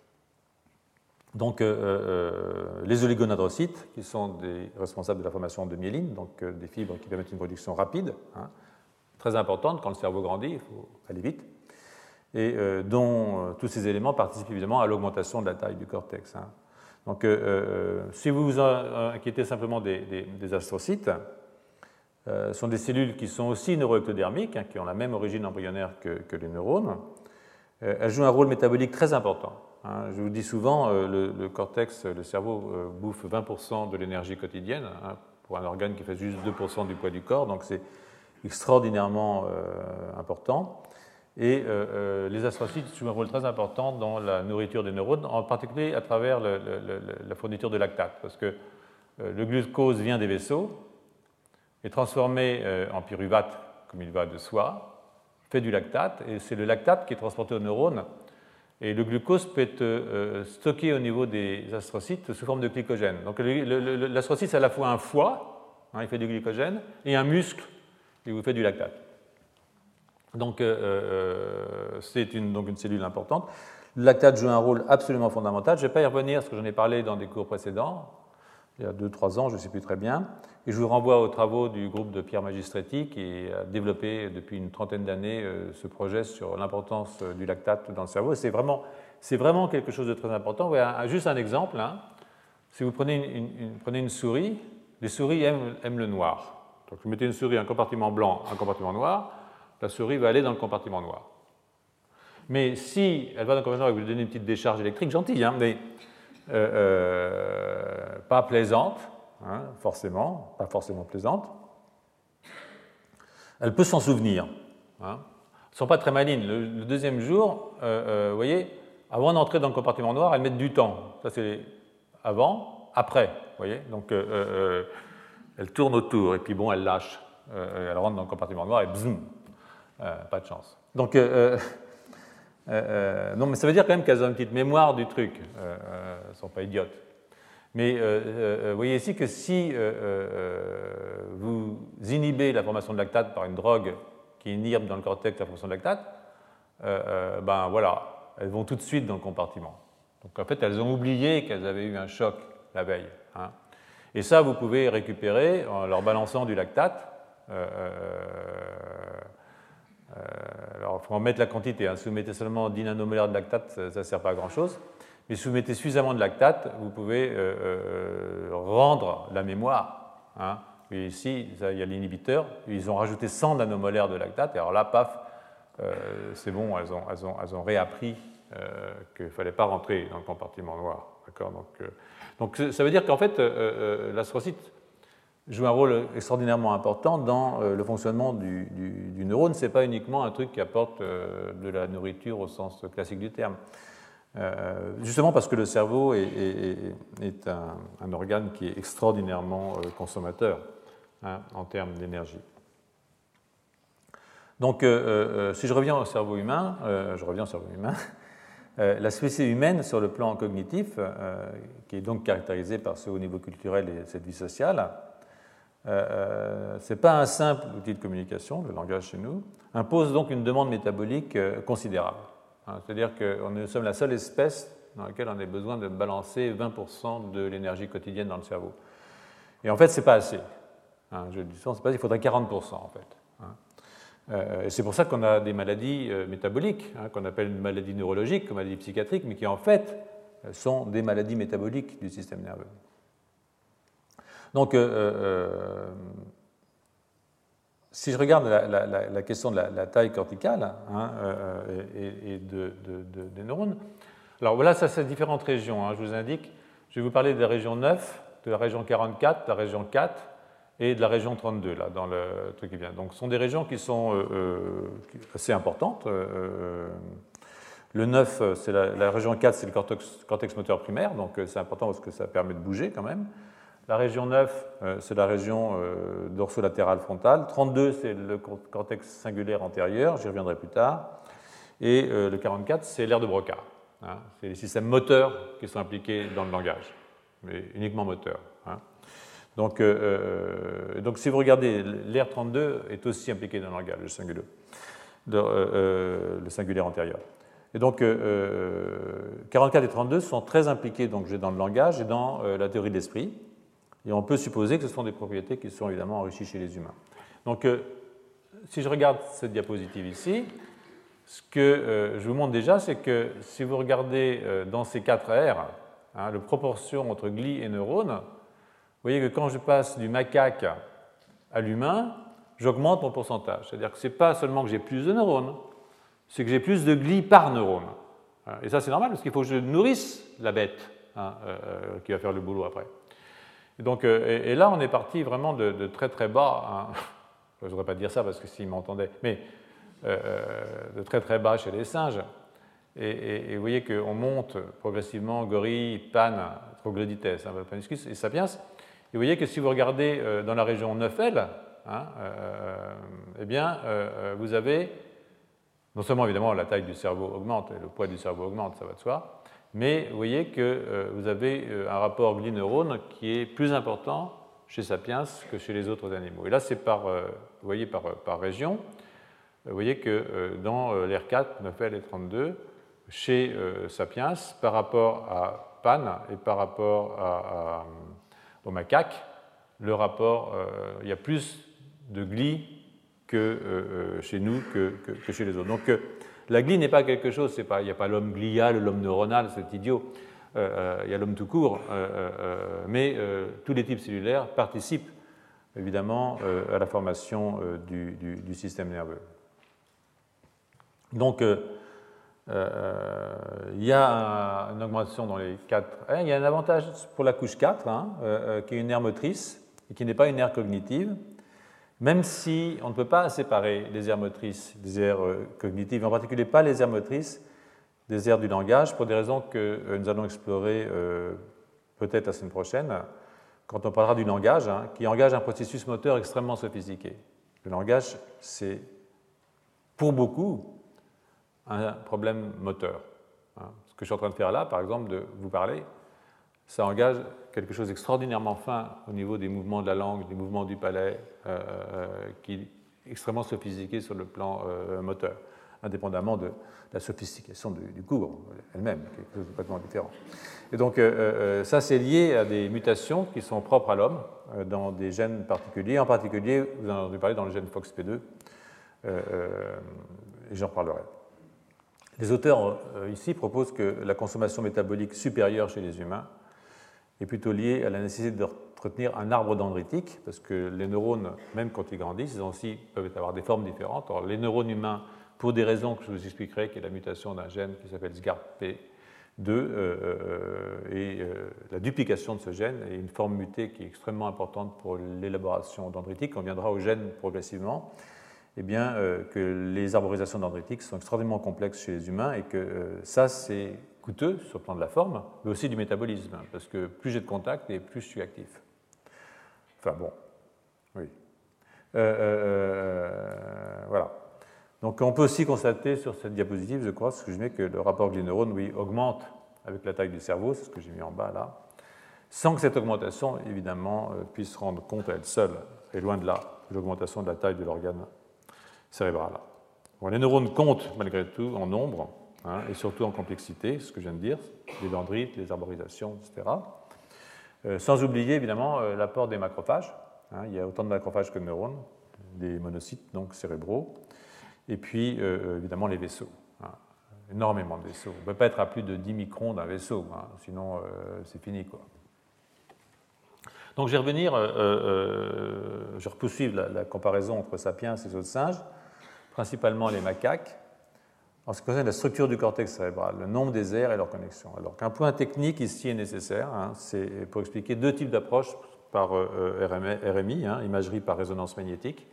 [SPEAKER 1] Donc euh, euh, les oligonadrocytes, qui sont des responsables de la formation de myéline, donc euh, des fibres qui permettent une production rapide, hein, très importante quand le cerveau grandit, il faut aller vite, et euh, dont euh, tous ces éléments participent évidemment à l'augmentation de la taille du cortex. Hein. Donc, euh, euh, si vous vous inquiétez simplement des, des, des astrocytes, euh, ce sont des cellules qui sont aussi neuroectodermiques, hein, qui ont la même origine embryonnaire que, que les neurones. Euh, elles jouent un rôle métabolique très important. Hein. Je vous dis souvent, euh, le, le cortex, le cerveau, euh, bouffe vingt pour cent de l'énergie quotidienne, hein, pour un organe qui fait juste deux pour cent du poids du corps, donc c'est extraordinairement euh, important. Et euh, euh, les astrocytes jouent un rôle très important dans la nourriture des neurones, en particulier à travers le, le, le, la fourniture de lactate, parce que euh, le glucose vient des vaisseaux, est transformé euh, en pyruvate, comme il va de soi, fait du lactate, et c'est le lactate qui est transporté aux neurones. Et le glucose peut être euh, stocké au niveau des astrocytes sous forme de glycogène. Donc l'astrocyte, c'est à la fois un foie, hein, il fait du glycogène, et un muscle, il vous fait du lactate. Donc euh, euh, c'est une, donc une cellule importante. Le lactate joue un rôle absolument fondamental. Je ne vais pas y revenir parce que j'en ai parlé dans des cours précédents, il y a deux trois ans, je ne sais plus très bien. Et je vous renvoie aux travaux du groupe de Pierre Magistretti qui a développé depuis une trentaine d'années euh, ce projet sur l'importance euh, du lactate dans le cerveau. C'est vraiment, c'est vraiment quelque chose de très important. Vous voyez, un, juste un exemple. Hein. Si vous prenez une, une, une, prenez une souris, les souris aiment, aiment le noir. Donc vous mettez une souris, un compartiment blanc, un compartiment noir, la souris va aller dans le compartiment noir. Mais si elle va dans le compartiment noir et vous lui donnez une petite décharge électrique, gentille, hein, mais euh, euh, pas plaisante, hein, forcément, pas forcément plaisante, elle peut s'en souvenir. Hein. Elles ne sont pas très malines. Le, le deuxième jour, euh, euh, vous voyez, avant d'entrer dans le compartiment noir, elles mettent du temps. Ça, c'est avant, après. Vous voyez, donc euh, euh, elles tournent autour et puis bon, elles lâchent. Euh, elles rentrent dans le compartiment noir et bzoum, euh, pas de chance. Donc, euh, euh, euh, non, mais ça veut dire quand même qu'elles ont une petite mémoire du truc. Euh, euh, elles ne sont pas idiotes. Mais euh, euh, vous voyez ici que si euh, euh, vous inhibez la formation de lactate par une drogue qui inhibe dans le cortex la formation de lactate, euh, euh, ben voilà, elles vont tout de suite dans le compartiment. Donc en fait, elles ont oublié qu'elles avaient eu un choc la veille. Hein. Et ça, vous pouvez récupérer en leur balançant du lactate. Euh, euh, alors, il faut en mettre la quantité. Hein. Si vous mettez seulement dix nanomolaires de lactate, ça ne sert pas à grand-chose. Mais si vous mettez suffisamment de lactate, vous pouvez euh, euh, rendre la mémoire. Hein. Et ici, ça, il y a l'inhibiteur. Ils ont rajouté cent nanomolaires de lactate. Et alors là, paf, euh, c'est bon, elles ont, elles ont, elles ont réappris euh, qu'il ne fallait pas rentrer dans le compartiment noir. Donc, euh, donc, ça veut dire qu'en fait, euh, euh, l'astrocyte joue un rôle extraordinairement important dans euh, le fonctionnement du, du, du neurone. Ce n'est pas uniquement un truc qui apporte euh, de la nourriture au sens classique du terme. Euh, justement parce que le cerveau est, est, est un, un organe qui est extraordinairement euh, consommateur hein, en termes d'énergie. Donc, euh, euh, si je reviens au cerveau humain, euh, je reviens au cerveau humain, euh, la spécie humaine sur le plan cognitif, euh, qui est donc caractérisée par ce haut niveau culturel et cette vie sociale, euh, ce n'est pas un simple outil de communication, le langage chez nous, impose donc une demande métabolique euh, considérable. C'est-à-dire que nous sommes la seule espèce dans laquelle on a besoin de balancer vingt pour cent de l'énergie quotidienne dans le cerveau. Et en fait, ce n'est pas assez. Hein, je dis souvent, c'est pas assez, il faudrait quarante pour cent en fait. Hein. Euh, et c'est pour ça qu'on a des maladies euh, métaboliques, hein, qu'on appelle maladies neurologiques, comme maladies psychiatriques, mais qui en fait sont des maladies métaboliques du système nerveux. Donc, euh, euh, si je regarde la, la, la question de la, la taille corticale hein, euh, et, et de, de, de, des neurones, alors voilà, ça c'est différentes régions. Hein, je vous indique, je vais vous parler de la région neuf, de la région quarante-quatre, de la région quatre et de la région trente-deux, là, dans le truc qui vient. Donc ce sont des régions qui sont euh, assez importantes. Euh, le neuf, c'est la, la région quatre, c'est le cortex, cortex moteur primaire, donc c'est important parce que ça permet de bouger quand même. La région neuf, euh, c'est la région euh, dorsolatérale frontale. trente-deux, c'est le cortex singulaire antérieur, j'y reviendrai plus tard. Et euh, le quarante-quatre, c'est l'aire de Broca. Hein. C'est les systèmes moteurs qui sont impliqués dans le langage, mais uniquement moteurs. Hein. Donc, euh, donc, si vous regardez, l'aire trente-deux est aussi impliquée dans le langage, le singulaire, de, euh, le singulaire antérieur. Et donc, euh, quarante-quatre et trente-deux sont très impliqués donc, dans le langage et dans euh, la théorie de l'esprit. Et on peut supposer que ce sont des propriétés qui sont évidemment enrichies chez les humains. Donc, euh, si je regarde cette diapositive ici, ce que euh, je vous montre déjà, c'est que si vous regardez euh, dans ces quatre aires, hein, la proportion entre gli et neurones, vous voyez que quand je passe du macaque à l'humain, j'augmente mon pourcentage. C'est-à-dire que ce n'est pas seulement que j'ai plus de neurones, c'est que j'ai plus de gli par neurone. Et ça, c'est normal, parce qu'il faut que je nourrisse la bête hein, euh, qui va faire le boulot après. Et, donc, euh, et, et là, on est parti vraiment de, de très très bas. Hein. Je ne voudrais pas dire ça parce que s'ils m'entendaient, mais euh, de très très bas chez les singes. Et, et, et vous voyez qu'on monte progressivement gorille, pan, troglodytes, hein, Paniscus et sapiens. Et vous voyez que si vous regardez euh, dans la région neuf L, hein, euh, eh bien, euh, vous avez, non seulement évidemment la taille du cerveau augmente, et le poids du cerveau augmente, ça va de soi, mais vous voyez que euh, vous avez euh, un rapport glie-neurone qui est plus important chez Sapiens que chez les autres animaux. Et là, c'est par, euh, vous voyez, par, par région. Vous voyez que euh, dans euh, l'R quatre, neuf L et trente-deux, chez euh, Sapiens, par rapport à Pan et par rapport à, à, au macaque, le rapport, euh, il y a plus de glie que euh, chez nous que, que, que chez les autres. Donc euh, la glie n'est pas quelque chose, c'est pas, il n'y a pas l'homme glial, l'homme neuronal, c'est idiot. Euh, il y a l'homme tout court, euh, euh, mais euh, tous les types cellulaires participent évidemment euh, à la formation euh, du, du, du système nerveux. Donc, euh, euh, il y a une augmentation dans les quatre. Hein, il y a un avantage pour la couche quatre, hein, euh, qui est une aire motrice et qui n'est pas une aire cognitive, même si on ne peut pas séparer les aires motrices des aires euh, cognitives, en particulier pas les aires motrices des aires du langage, pour des raisons que euh, nous allons explorer euh, peut-être la semaine prochaine, quand on parlera du langage, hein, qui engage un processus moteur extrêmement sophistiqué. Le langage, c'est pour beaucoup un problème moteur. Hein. Ce que je suis en train de faire là, par exemple, de vous parler, ça engage quelque chose d'extraordinairement fin au niveau des mouvements de la langue, des mouvements du palais, euh, qui est extrêmement sophistiqué sur le plan euh, moteur, indépendamment de la sophistication du, du cours elle-même, quelque chose de complètement différent. Et donc, euh, euh, ça, c'est lié à des mutations qui sont propres à l'homme euh, dans des gènes particuliers. En particulier, vous en avez entendu parler dans le gène F O X P deux, euh, euh, et j'en reparlerai. Les auteurs euh, ici proposent que la consommation métabolique supérieure chez les humains est plutôt liée à la nécessité de retenir un arbre dendritique, parce que les neurones, même quand ils grandissent, ils aussi peuvent avoir des formes différentes. Alors, les neurones humains, pour des raisons que je vous expliquerai, qui est la mutation d'un gène qui s'appelle S G A R P deux, euh, euh, et euh, la duplication de ce gène est une forme mutée qui est extrêmement importante pour l'élaboration dendritique. On viendra au gène progressivement. Eh bien, euh, que les arborisations dendritiques sont extrêmement complexes chez les humains et que euh, ça, c'est coûteux sur le plan de la forme, mais aussi du métabolisme, hein, parce que plus j'ai de contact et plus je suis actif. Enfin bon, oui. Euh, euh, voilà. Donc on peut aussi constater sur cette diapositive, je crois, ce que je mets, que le rapport glie-neurone, oui, augmente avec la taille du cerveau, c'est ce que j'ai mis en bas là, sans que cette augmentation, évidemment, puisse rendre compte à elle seule, et loin de là, de l'augmentation de la taille de l'organe cérébral. Bon, les neurones comptent malgré tout en nombre, hein, et surtout en complexité, ce que je viens de dire, les dendrites, les arborisations, et cetera. Euh, sans oublier évidemment euh, l'apport des macrophages. Hein, il y a autant de macrophages que de neurones, des monocytes donc cérébraux, et puis euh, évidemment les vaisseaux. Hein, énormément de vaisseaux. On ne peut pas être à plus de dix microns d'un vaisseau, hein, sinon euh, c'est fini, quoi. Donc je vais revenir, euh, euh, je vais poursuivre la, la comparaison entre sapiens et les autres singes, principalement les macaques, en ce qui concerne la structure du cortex cérébral, le nombre des aires et leurs connexions. Alors qu'un point technique ici est nécessaire, hein, c'est pour expliquer deux types d'approches par euh, R M I, hein, imagerie par résonance magnétique,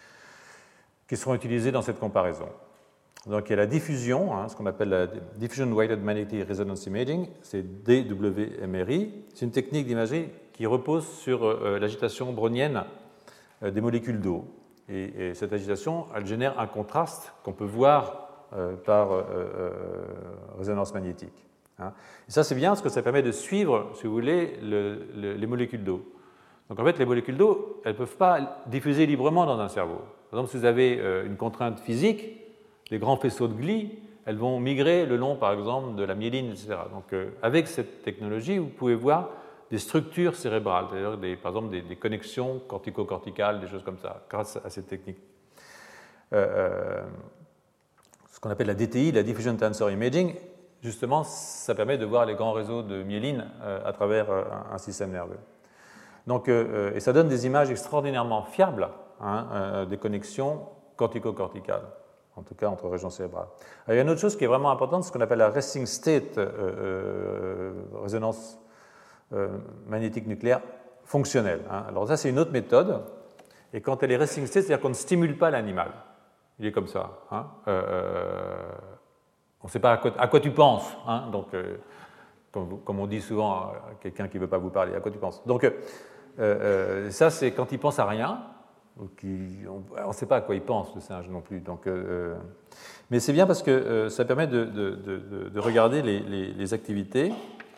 [SPEAKER 1] qui seront utilisées dans cette comparaison. Donc il y a la diffusion, hein, ce qu'on appelle la Diffusion Weighted Magnetic Resonance Imaging, c'est D W M R I. C'est une technique d'imagerie qui repose sur euh, l'agitation brownienne euh, des molécules d'eau. Et, et cette agitation, elle génère un contraste qu'on peut voir euh, par euh, euh, résonance magnétique. Hein. Et ça, c'est bien parce que ça permet de suivre, si vous voulez, le, le, les molécules d'eau. Donc en fait, les molécules d'eau, elles ne peuvent pas diffuser librement dans un cerveau. Par exemple, si vous avez euh, une contrainte physique, les grands faisceaux de glie, elles vont migrer le long, par exemple, de la myéline, et cetera. Donc, euh, avec cette technologie, vous pouvez voir des structures cérébrales, c'est-à-dire des, par exemple des, des connexions cortico-corticales, des choses comme ça, grâce à cette technique. Euh, euh, ce qu'on appelle la D T I, la Diffusion Tensor Imaging, justement, ça permet de voir les grands réseaux de myéline euh, à travers euh, un système nerveux. Donc, euh, et ça donne des images extraordinairement fiables, hein, euh, des connexions cortico-corticales, en tout cas entre régions cérébrales. Alors, il y a une autre chose qui est vraiment importante, ce qu'on appelle la resting state, euh, euh, résonance euh, magnétique nucléaire fonctionnelle. Hein. Alors ça, c'est une autre méthode, et quand elle est resting state, c'est-à-dire qu'on ne stimule pas l'animal. Il est comme ça. Hein. Euh, on ne sait pas à quoi, à quoi tu penses. Hein. Donc, euh, comme, comme on dit souvent à quelqu'un qui ne veut pas vous parler, à quoi tu penses. Donc, Euh, euh, ça, c'est quand il pense à rien. Donc, il, on ne sait pas à quoi il pense, le singe non plus. Donc, euh, mais c'est bien parce que euh, ça permet de, de, de, de regarder les, les, les activités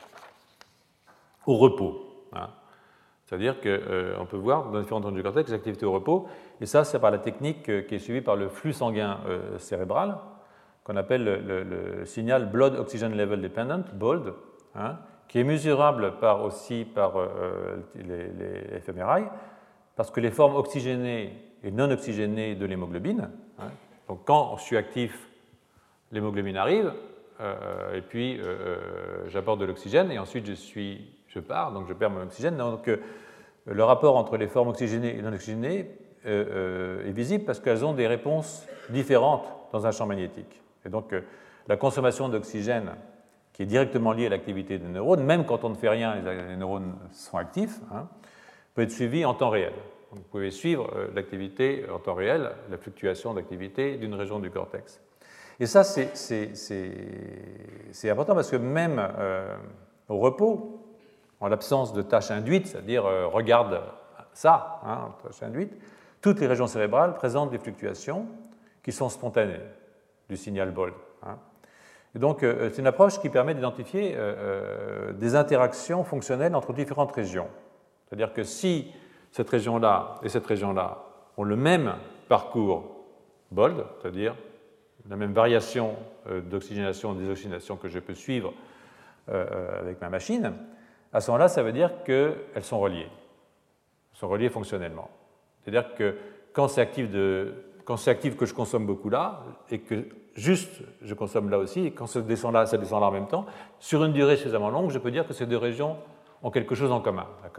[SPEAKER 1] au repos. Hein. C'est-à-dire qu'on euh, peut voir dans différentes zones du cortex les activités au repos. Et ça, c'est par la technique euh, qui est suivie par le flux sanguin euh, cérébral, qu'on appelle le, le, le signal Blood Oxygen Level Dependent, BOLD, hein, qui est mesurable par, aussi par euh, les, les F M R I, parce que les formes oxygénées et non oxygénées de l'hémoglobine, hein, donc quand je suis actif, l'hémoglobine arrive, euh, et puis euh, j'apporte de l'oxygène, et ensuite je, suis, je pars, donc je perds mon oxygène. Donc euh, le rapport entre les formes oxygénées et non oxygénées euh, euh, est visible parce qu'elles ont des réponses différentes dans un champ magnétique. Et donc euh, la consommation d'oxygène qui est directement liée à l'activité des neurones, même quand on ne fait rien, les, les neurones sont actifs, hein, peut être suivie en temps réel. Donc, vous pouvez suivre euh, l'activité en temps réel, la fluctuation d'activité d'une région du cortex. Et ça, c'est, c'est, c'est, c'est important parce que même euh, au repos, en l'absence de tâches induites, c'est-à-dire euh, regarde ça, hein, tâches induites, toutes les régions cérébrales présentent des fluctuations qui sont spontanées du signal BOLD. Hein. Et donc, euh, c'est une approche qui permet d'identifier euh, euh, des interactions fonctionnelles entre différentes régions. C'est-à-dire que si cette région-là et cette région-là ont le même parcours BOLD, c'est-à-dire la même variation euh, d'oxygénation et désoxygénation que je peux suivre euh, avec ma machine, à ce moment-là, ça veut dire qu'elles sont reliées. Elles sont reliées fonctionnellement. C'est-à-dire que quand c'est actif, de, quand c'est actif que je consomme beaucoup là, et que juste je consomme là aussi, et quand ça descend là, ça descend là en même temps, sur une durée suffisamment longue, je peux dire que ces deux régions ont quelque chose en commun. D'accord ?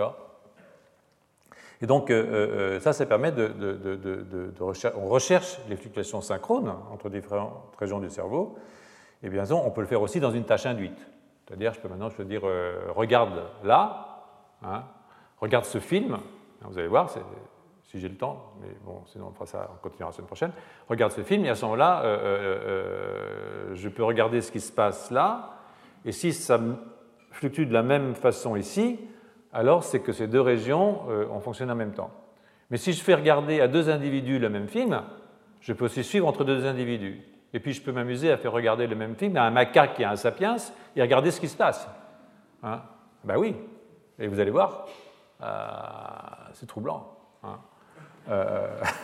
[SPEAKER 1] Et donc, euh, euh, ça, ça permet de, de, de, de, de rechercher. On recherche les fluctuations synchrones entre différentes régions du cerveau. Et bien sûr, on peut le faire aussi dans une tâche induite. C'est-à-dire, je peux maintenant, je peux dire, euh, regarde là, hein, regarde ce film. Vous allez voir, c'est, si j'ai le temps, mais bon, sinon on fera ça, on continuera la semaine prochaine. Regarde ce film, et à ce moment-là, euh, euh, je peux regarder ce qui se passe là. Et si ça fluctue de la même façon ici, alors c'est que ces deux régions euh, ont fonctionné en même temps. Mais si je fais regarder à deux individus le même film, je peux aussi suivre entre deux individus. Et puis je peux m'amuser à faire regarder le même film à un macaque et à un sapiens et regarder ce qui se passe. Hein? Ben oui, et vous allez voir, euh, c'est troublant. Hein? Euh,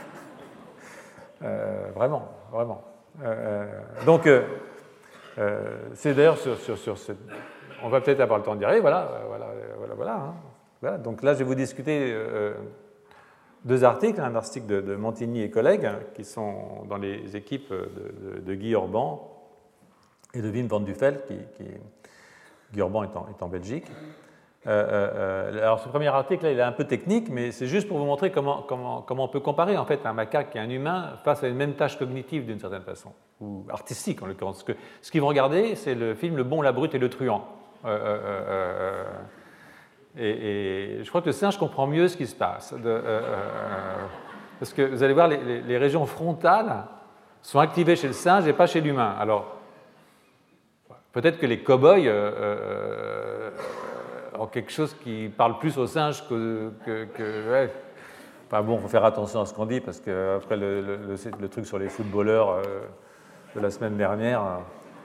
[SPEAKER 1] euh, vraiment, vraiment. Euh, donc, euh, euh, c'est d'ailleurs sur, sur, sur cette... On va peut-être avoir le temps d'y arriver, voilà, voilà, voilà, voilà, hein. Voilà. Donc là, je vais vous discuter euh, deux articles, un article de, de Montigny et collègues, hein, qui sont dans les équipes de, de, de Guy Orban et de Wim van Duffel, qui, qui Guy Orban est en, est en Belgique. Euh, euh, alors ce premier article, là, il est un peu technique, mais c'est juste pour vous montrer comment, comment, comment on peut comparer en fait un macaque et un humain face à une même tâche cognitive d'une certaine façon, ou artistique en l'occurrence. Ce, que, ce qu'ils vont regarder, c'est le film Le Bon, la Brute et le Truand. Euh, euh, euh, et, et je crois que le singe comprend mieux ce qui se passe. De, euh, euh, parce que vous allez voir, les, les, les régions frontales sont activées chez le singe et pas chez l'humain. Alors, peut-être que les cow-boys euh, euh, ont quelque chose qui parle plus aux singes que... que, que ouais. Enfin bon, il faut faire attention à ce qu'on dit, parce qu'après le, le, le, le truc sur les footballeurs euh, de la semaine dernière... Euh,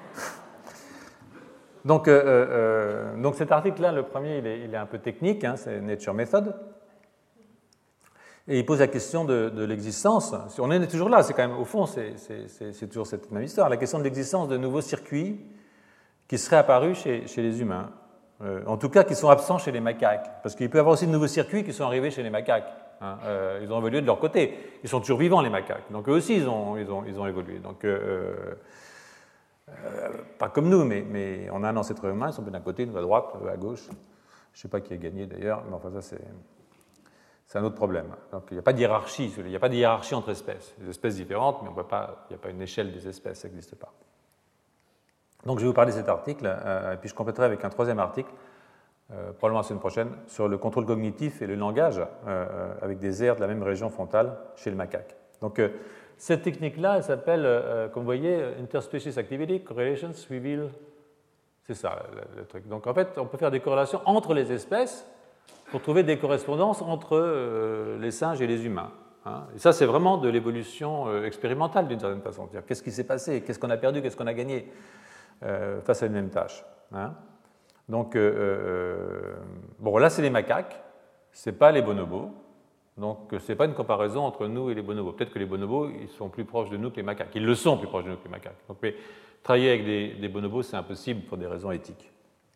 [SPEAKER 1] Donc, euh, euh, donc cet article-là, le premier, il est, il est un peu technique, hein, c'est Nature Method, et il pose la question de, de l'existence. On en est toujours là, c'est quand même, au fond, c'est, c'est, c'est, c'est toujours cette même histoire, la question de l'existence de nouveaux circuits qui seraient apparus chez, chez les humains, euh, en tout cas qui sont absents chez les macaques, parce qu'il peut y avoir aussi de nouveaux circuits qui sont arrivés chez les macaques. Hein, euh, ils ont évolué de leur côté, ils sont toujours vivants, les macaques, donc eux aussi, ils ont, ils ont, ils ont évolué. Donc, euh, Euh, pas comme nous, mais, mais on a un ancêtre humain, ils sont d'un côté, nous à droite, à gauche. Je ne sais pas qui a gagné d'ailleurs, mais enfin ça c'est, c'est un autre problème. Donc il n'y a pas de hiérarchie, il n'y a pas de hiérarchie entre espèces. Les espèces différentes, mais on peut pas, il n'y a pas une échelle des espèces, ça n'existe pas. Donc je vais vous parler de cet article, euh, et puis je compléterai avec un troisième article, euh, probablement la semaine prochaine, sur le contrôle cognitif et le langage euh, avec des aires de la même région frontale chez le macaque. Donc euh, cette technique-là, elle s'appelle, euh, comme vous voyez, Interspecies Activity Correlations Reveal. C'est ça le, le truc. Donc en fait, on peut faire des corrélations entre les espèces pour trouver des correspondances entre euh, les singes et les humains. Hein. Et ça, c'est vraiment de l'évolution euh, expérimentale d'une certaine façon. C'est-à-dire, qu'est-ce qui s'est passé, qu'est-ce qu'on a perdu, qu'est-ce qu'on a gagné euh, face à une même tâche. Hein. Donc, euh, euh, bon, là, c'est les macaques, ce n'est pas les bonobos. Donc, ce n'est pas une comparaison entre nous et les bonobos. Peut-être que les bonobos, ils sont plus proches de nous que les macaques. Ils le sont plus proches de nous que les macaques. Donc, mais travailler avec des, des bonobos, c'est impossible pour des raisons éthiques.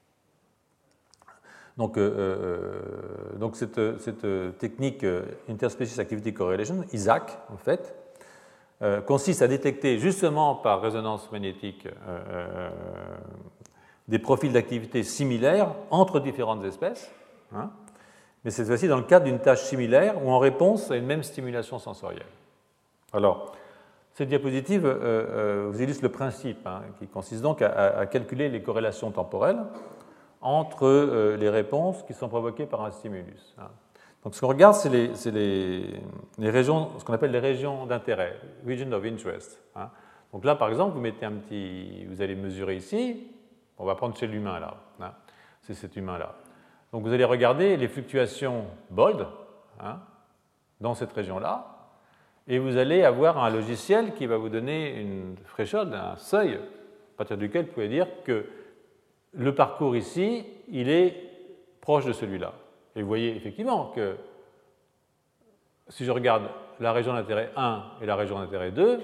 [SPEAKER 1] Donc, euh, euh, donc cette, cette technique Interspecies Activity Correlation, I S A C, en fait, euh, consiste à détecter justement par résonance magnétique euh, euh, des profils d'activité similaires entre différentes espèces, hein, mais cette fois-ci dans le cadre d'une tâche similaire ou en réponse à une même stimulation sensorielle. Alors, cette diapositive euh, euh, vous illustre le principe, hein, qui consiste donc à, à calculer les corrélations temporelles entre euh, les réponses qui sont provoquées par un stimulus. Hein. Donc, ce qu'on regarde, c'est les, c'est les, les régions, ce qu'on appelle les régions d'intérêt, region of interest. Hein. Donc là, par exemple, vous mettez un petit, vous allez mesurer ici. On va prendre chez l'humain là. Hein. C'est cet humain-là. Donc, vous allez regarder les fluctuations bold, hein, dans cette région-là, et vous allez avoir un logiciel qui va vous donner une threshold, un seuil, à partir duquel vous pouvez dire que le parcours ici, il est proche de celui-là. Et vous voyez effectivement que si je regarde la région d'intérêt un et la région d'intérêt deux,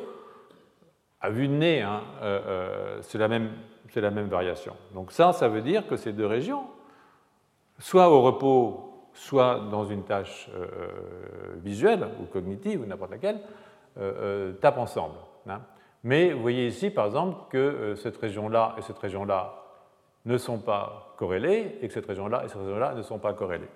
[SPEAKER 1] à vue de nez, hein, euh, euh, c'est la même, c'est la même variation. Donc ça, ça veut dire que ces deux régions, soit au repos, soit dans une tâche euh, visuelle ou cognitive ou n'importe laquelle, euh, euh, tapent ensemble. Hein. Mais vous voyez ici, par exemple, que euh, cette région-là et cette région-là ne sont pas corrélées et que cette région-là et cette région-là ne sont pas corrélées.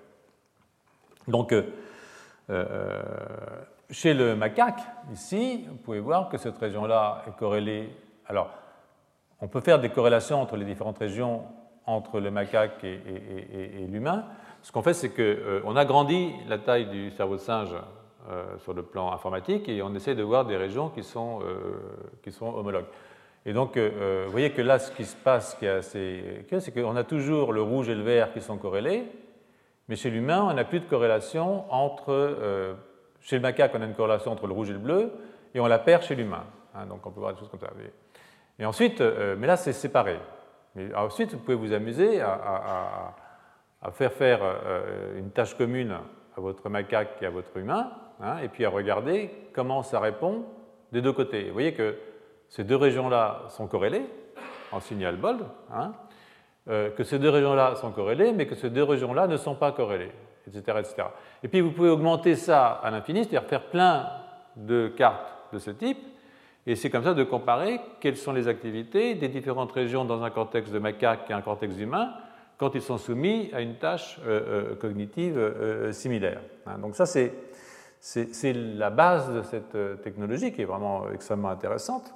[SPEAKER 1] Donc, euh, euh, chez le macaque, ici, vous pouvez voir que cette région-là est corrélée. Alors, on peut faire des corrélations entre les différentes régions entre le macaque et, et, et, et l'humain. Ce qu'on fait, c'est qu'on euh, agrandit la taille du cerveau de singe euh, sur le plan informatique et on essaie de voir des régions qui sont, euh, qui sont homologues. Et donc, euh, vous voyez que là, ce qui se passe, qui est assez c'est qu'on a toujours le rouge et le vert qui sont corrélés, mais chez l'humain, on n'a plus de corrélation entre... Euh, chez le macaque, on a une corrélation entre le rouge et le bleu, et on la perd chez l'humain. Hein, donc, on peut voir des choses comme ça. Et ensuite, euh, mais là, c'est séparé. Mais ensuite, vous pouvez vous amuser à, à, à faire faire euh, une tâche commune à votre macaque et à votre humain, hein, et puis à regarder comment ça répond des deux côtés. Vous voyez que ces deux régions-là sont corrélées, en signal bold, hein, euh, que ces deux régions-là sont corrélées, mais que ces deux régions-là ne sont pas corrélées, et cetera, et cetera. Et puis vous pouvez augmenter ça à l'infini, c'est-à-dire faire plein de cartes de ce type, et c'est comme ça de comparer quelles sont les activités des différentes régions dans un cortex de macaque et un cortex humain quand ils sont soumis à une tâche euh, euh, cognitive euh, similaire. Hein, donc ça, c'est, c'est, c'est la base de cette technologie qui est vraiment extrêmement intéressante.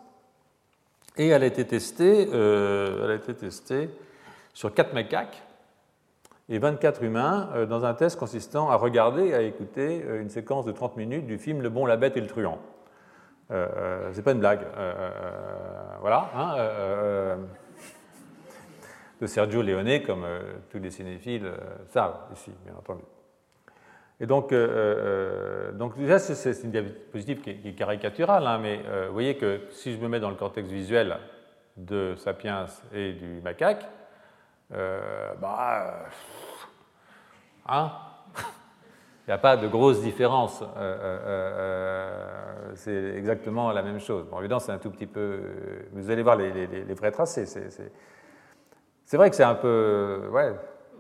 [SPEAKER 1] Et elle a été testée, euh, elle a été testée sur quatre macaques et vingt-quatre humains euh, dans un test consistant à regarder et à écouter euh, une séquence de trente minutes du film Le Bon, la Bête et le Truand. Euh, euh, c'est pas une blague. Euh, euh, voilà. Hein, euh, de Sergio Leone, comme euh, tous les cinéphiles euh, savent ici, bien entendu. Et donc, euh, euh, donc déjà, c'est une diapositive qui est, qui est caricaturale, hein, mais euh, vous voyez que si je me mets dans le cortex visuel de Sapiens et du macaque, euh, bah, hein, il n'y a pas de grosse différence. Euh, euh, euh, c'est exactement la même chose. Bon, évidemment, c'est un tout petit peu... Vous allez voir les, les, les vrais tracés. C'est, c'est, c'est vrai que c'est un peu... Ouais,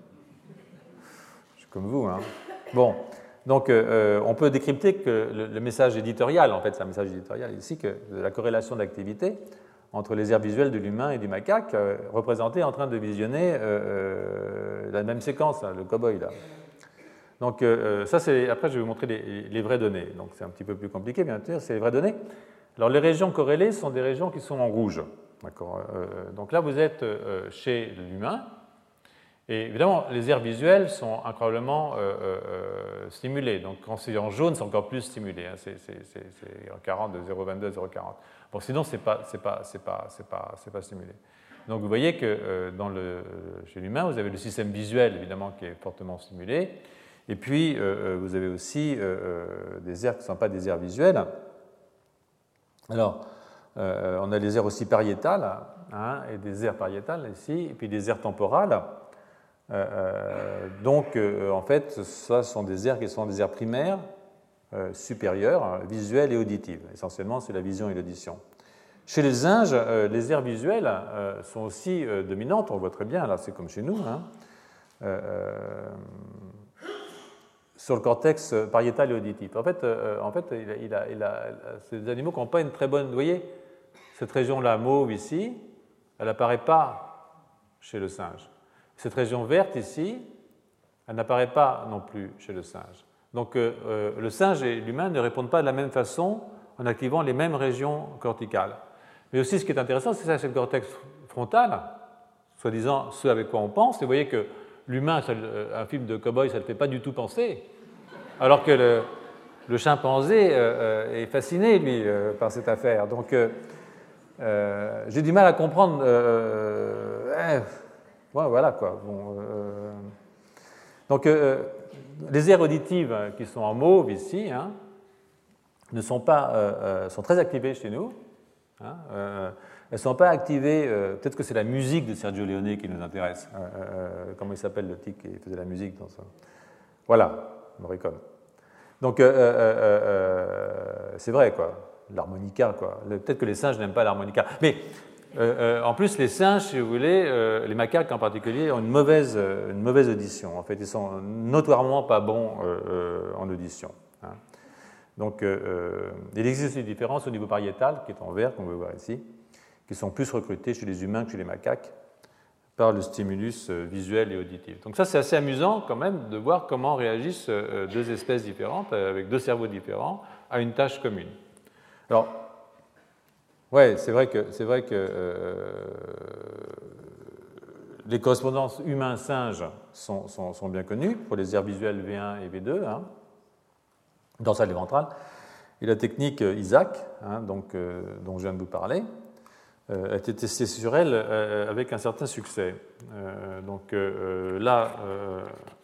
[SPEAKER 1] je suis comme vous, hein. Bon, donc euh, on peut décrypter que le, le message éditorial, en fait, c'est un message éditorial ici, que la corrélation d'activité entre les aires visuelles de l'humain et du macaque, euh, représenté en train de visionner euh, euh, la même séquence, hein, le cow-boy, là. Donc euh, ça, c'est... Après, je vais vous montrer les, les vraies données. Donc c'est un petit peu plus compliqué, bien sûr, c'est les vraies données. Alors les régions corrélées sont des régions qui sont en rouge. D'accord. Euh, donc là, vous êtes euh, chez l'humain. Et évidemment, les aires visuelles sont incroyablement euh, euh, stimulées. Donc quand c'est en jaune, c'est encore plus stimulé. Hein. C'est, c'est, c'est, c'est en quarante de zéro virgule vingt-deux à zéro virgule quarante. Bon, sinon, ce n'est pas, c'est pas, c'est pas, c'est pas, c'est pas stimulé. Donc vous voyez que euh, dans le, chez l'humain, vous avez le système visuel, évidemment, qui est fortement stimulé. Et puis, euh, vous avez aussi euh, des aires qui ne sont pas des aires visuelles. Alors, euh, on a des aires aussi pariétales, hein, et des aires pariétales ici, et puis des aires temporales. Euh, donc, euh, en fait, ce sont des aires qui sont des aires primaires, euh, supérieures, visuelles et auditives. Essentiellement, c'est la vision et l'audition. Chez les singes, euh, les aires visuelles euh, sont aussi euh, dominantes, on le voit très bien, là c'est comme chez nous, hein, euh, sur le cortex pariétal et auditif. En fait, euh, en fait il a, il a, il a, c'est des animaux qui n'ont pas une très bonne... Vous voyez, cette région-là, mauve ici, elle n'apparaît pas chez le singe. Cette région verte ici, elle n'apparaît pas non plus chez le singe. Donc euh, euh, le singe et l'humain ne répondent pas de la même façon en activant les mêmes régions corticales. Mais aussi, ce qui est intéressant, c'est ça, c'est le cortex frontal, soi-disant ce avec quoi on pense. Et vous voyez que l'humain, un film de cow-boy, ça ne le fait pas du tout penser, alors que le, le chimpanzé euh, est fasciné, lui, euh, par cette affaire. Donc, euh, euh, j'ai du mal à comprendre. Euh, euh, ouais, voilà, quoi. Bon, euh, donc, euh, les aires auditives qui sont en mauve ici, hein, ne sont pas, euh, euh, sont très activées chez nous. Hein, euh, elles ne sont pas activées, euh, peut-être que c'est la musique de Sergio Leone qui nous intéresse. Euh, euh, comment il s'appelle le type qui faisait la musique dans ça? Voilà, Morricone. Donc, euh, euh, euh, c'est vrai, quoi, l'harmonica, quoi. Peut-être que les singes n'aiment pas l'harmonica. Mais, euh, euh, en plus, les singes, si vous voulez, euh, les macaques en particulier, ont une mauvaise, une mauvaise audition. En fait, ils sont notoirement pas bons euh, euh, en audition. Hein. Donc, euh, il existe des différences au niveau pariétal, qui est en vert, qu'on peut voir ici, qui sont plus recrutées chez les humains que chez les macaques par le stimulus visuel et auditif. Donc ça, c'est assez amusant quand même de voir comment réagissent deux espèces différentes, avec deux cerveaux différents, à une tâche commune. Alors, ouais, c'est vrai que, c'est vrai que euh, les correspondances humains-singes sont, sont, sont bien connues pour les aires visuelles V un et V deux, hein, dorsale et ventrale, et la technique Isaac, hein, donc, euh, dont je viens de vous parler, euh, a été testée sur elle euh, avec un certain succès. Euh, donc euh, là, euh,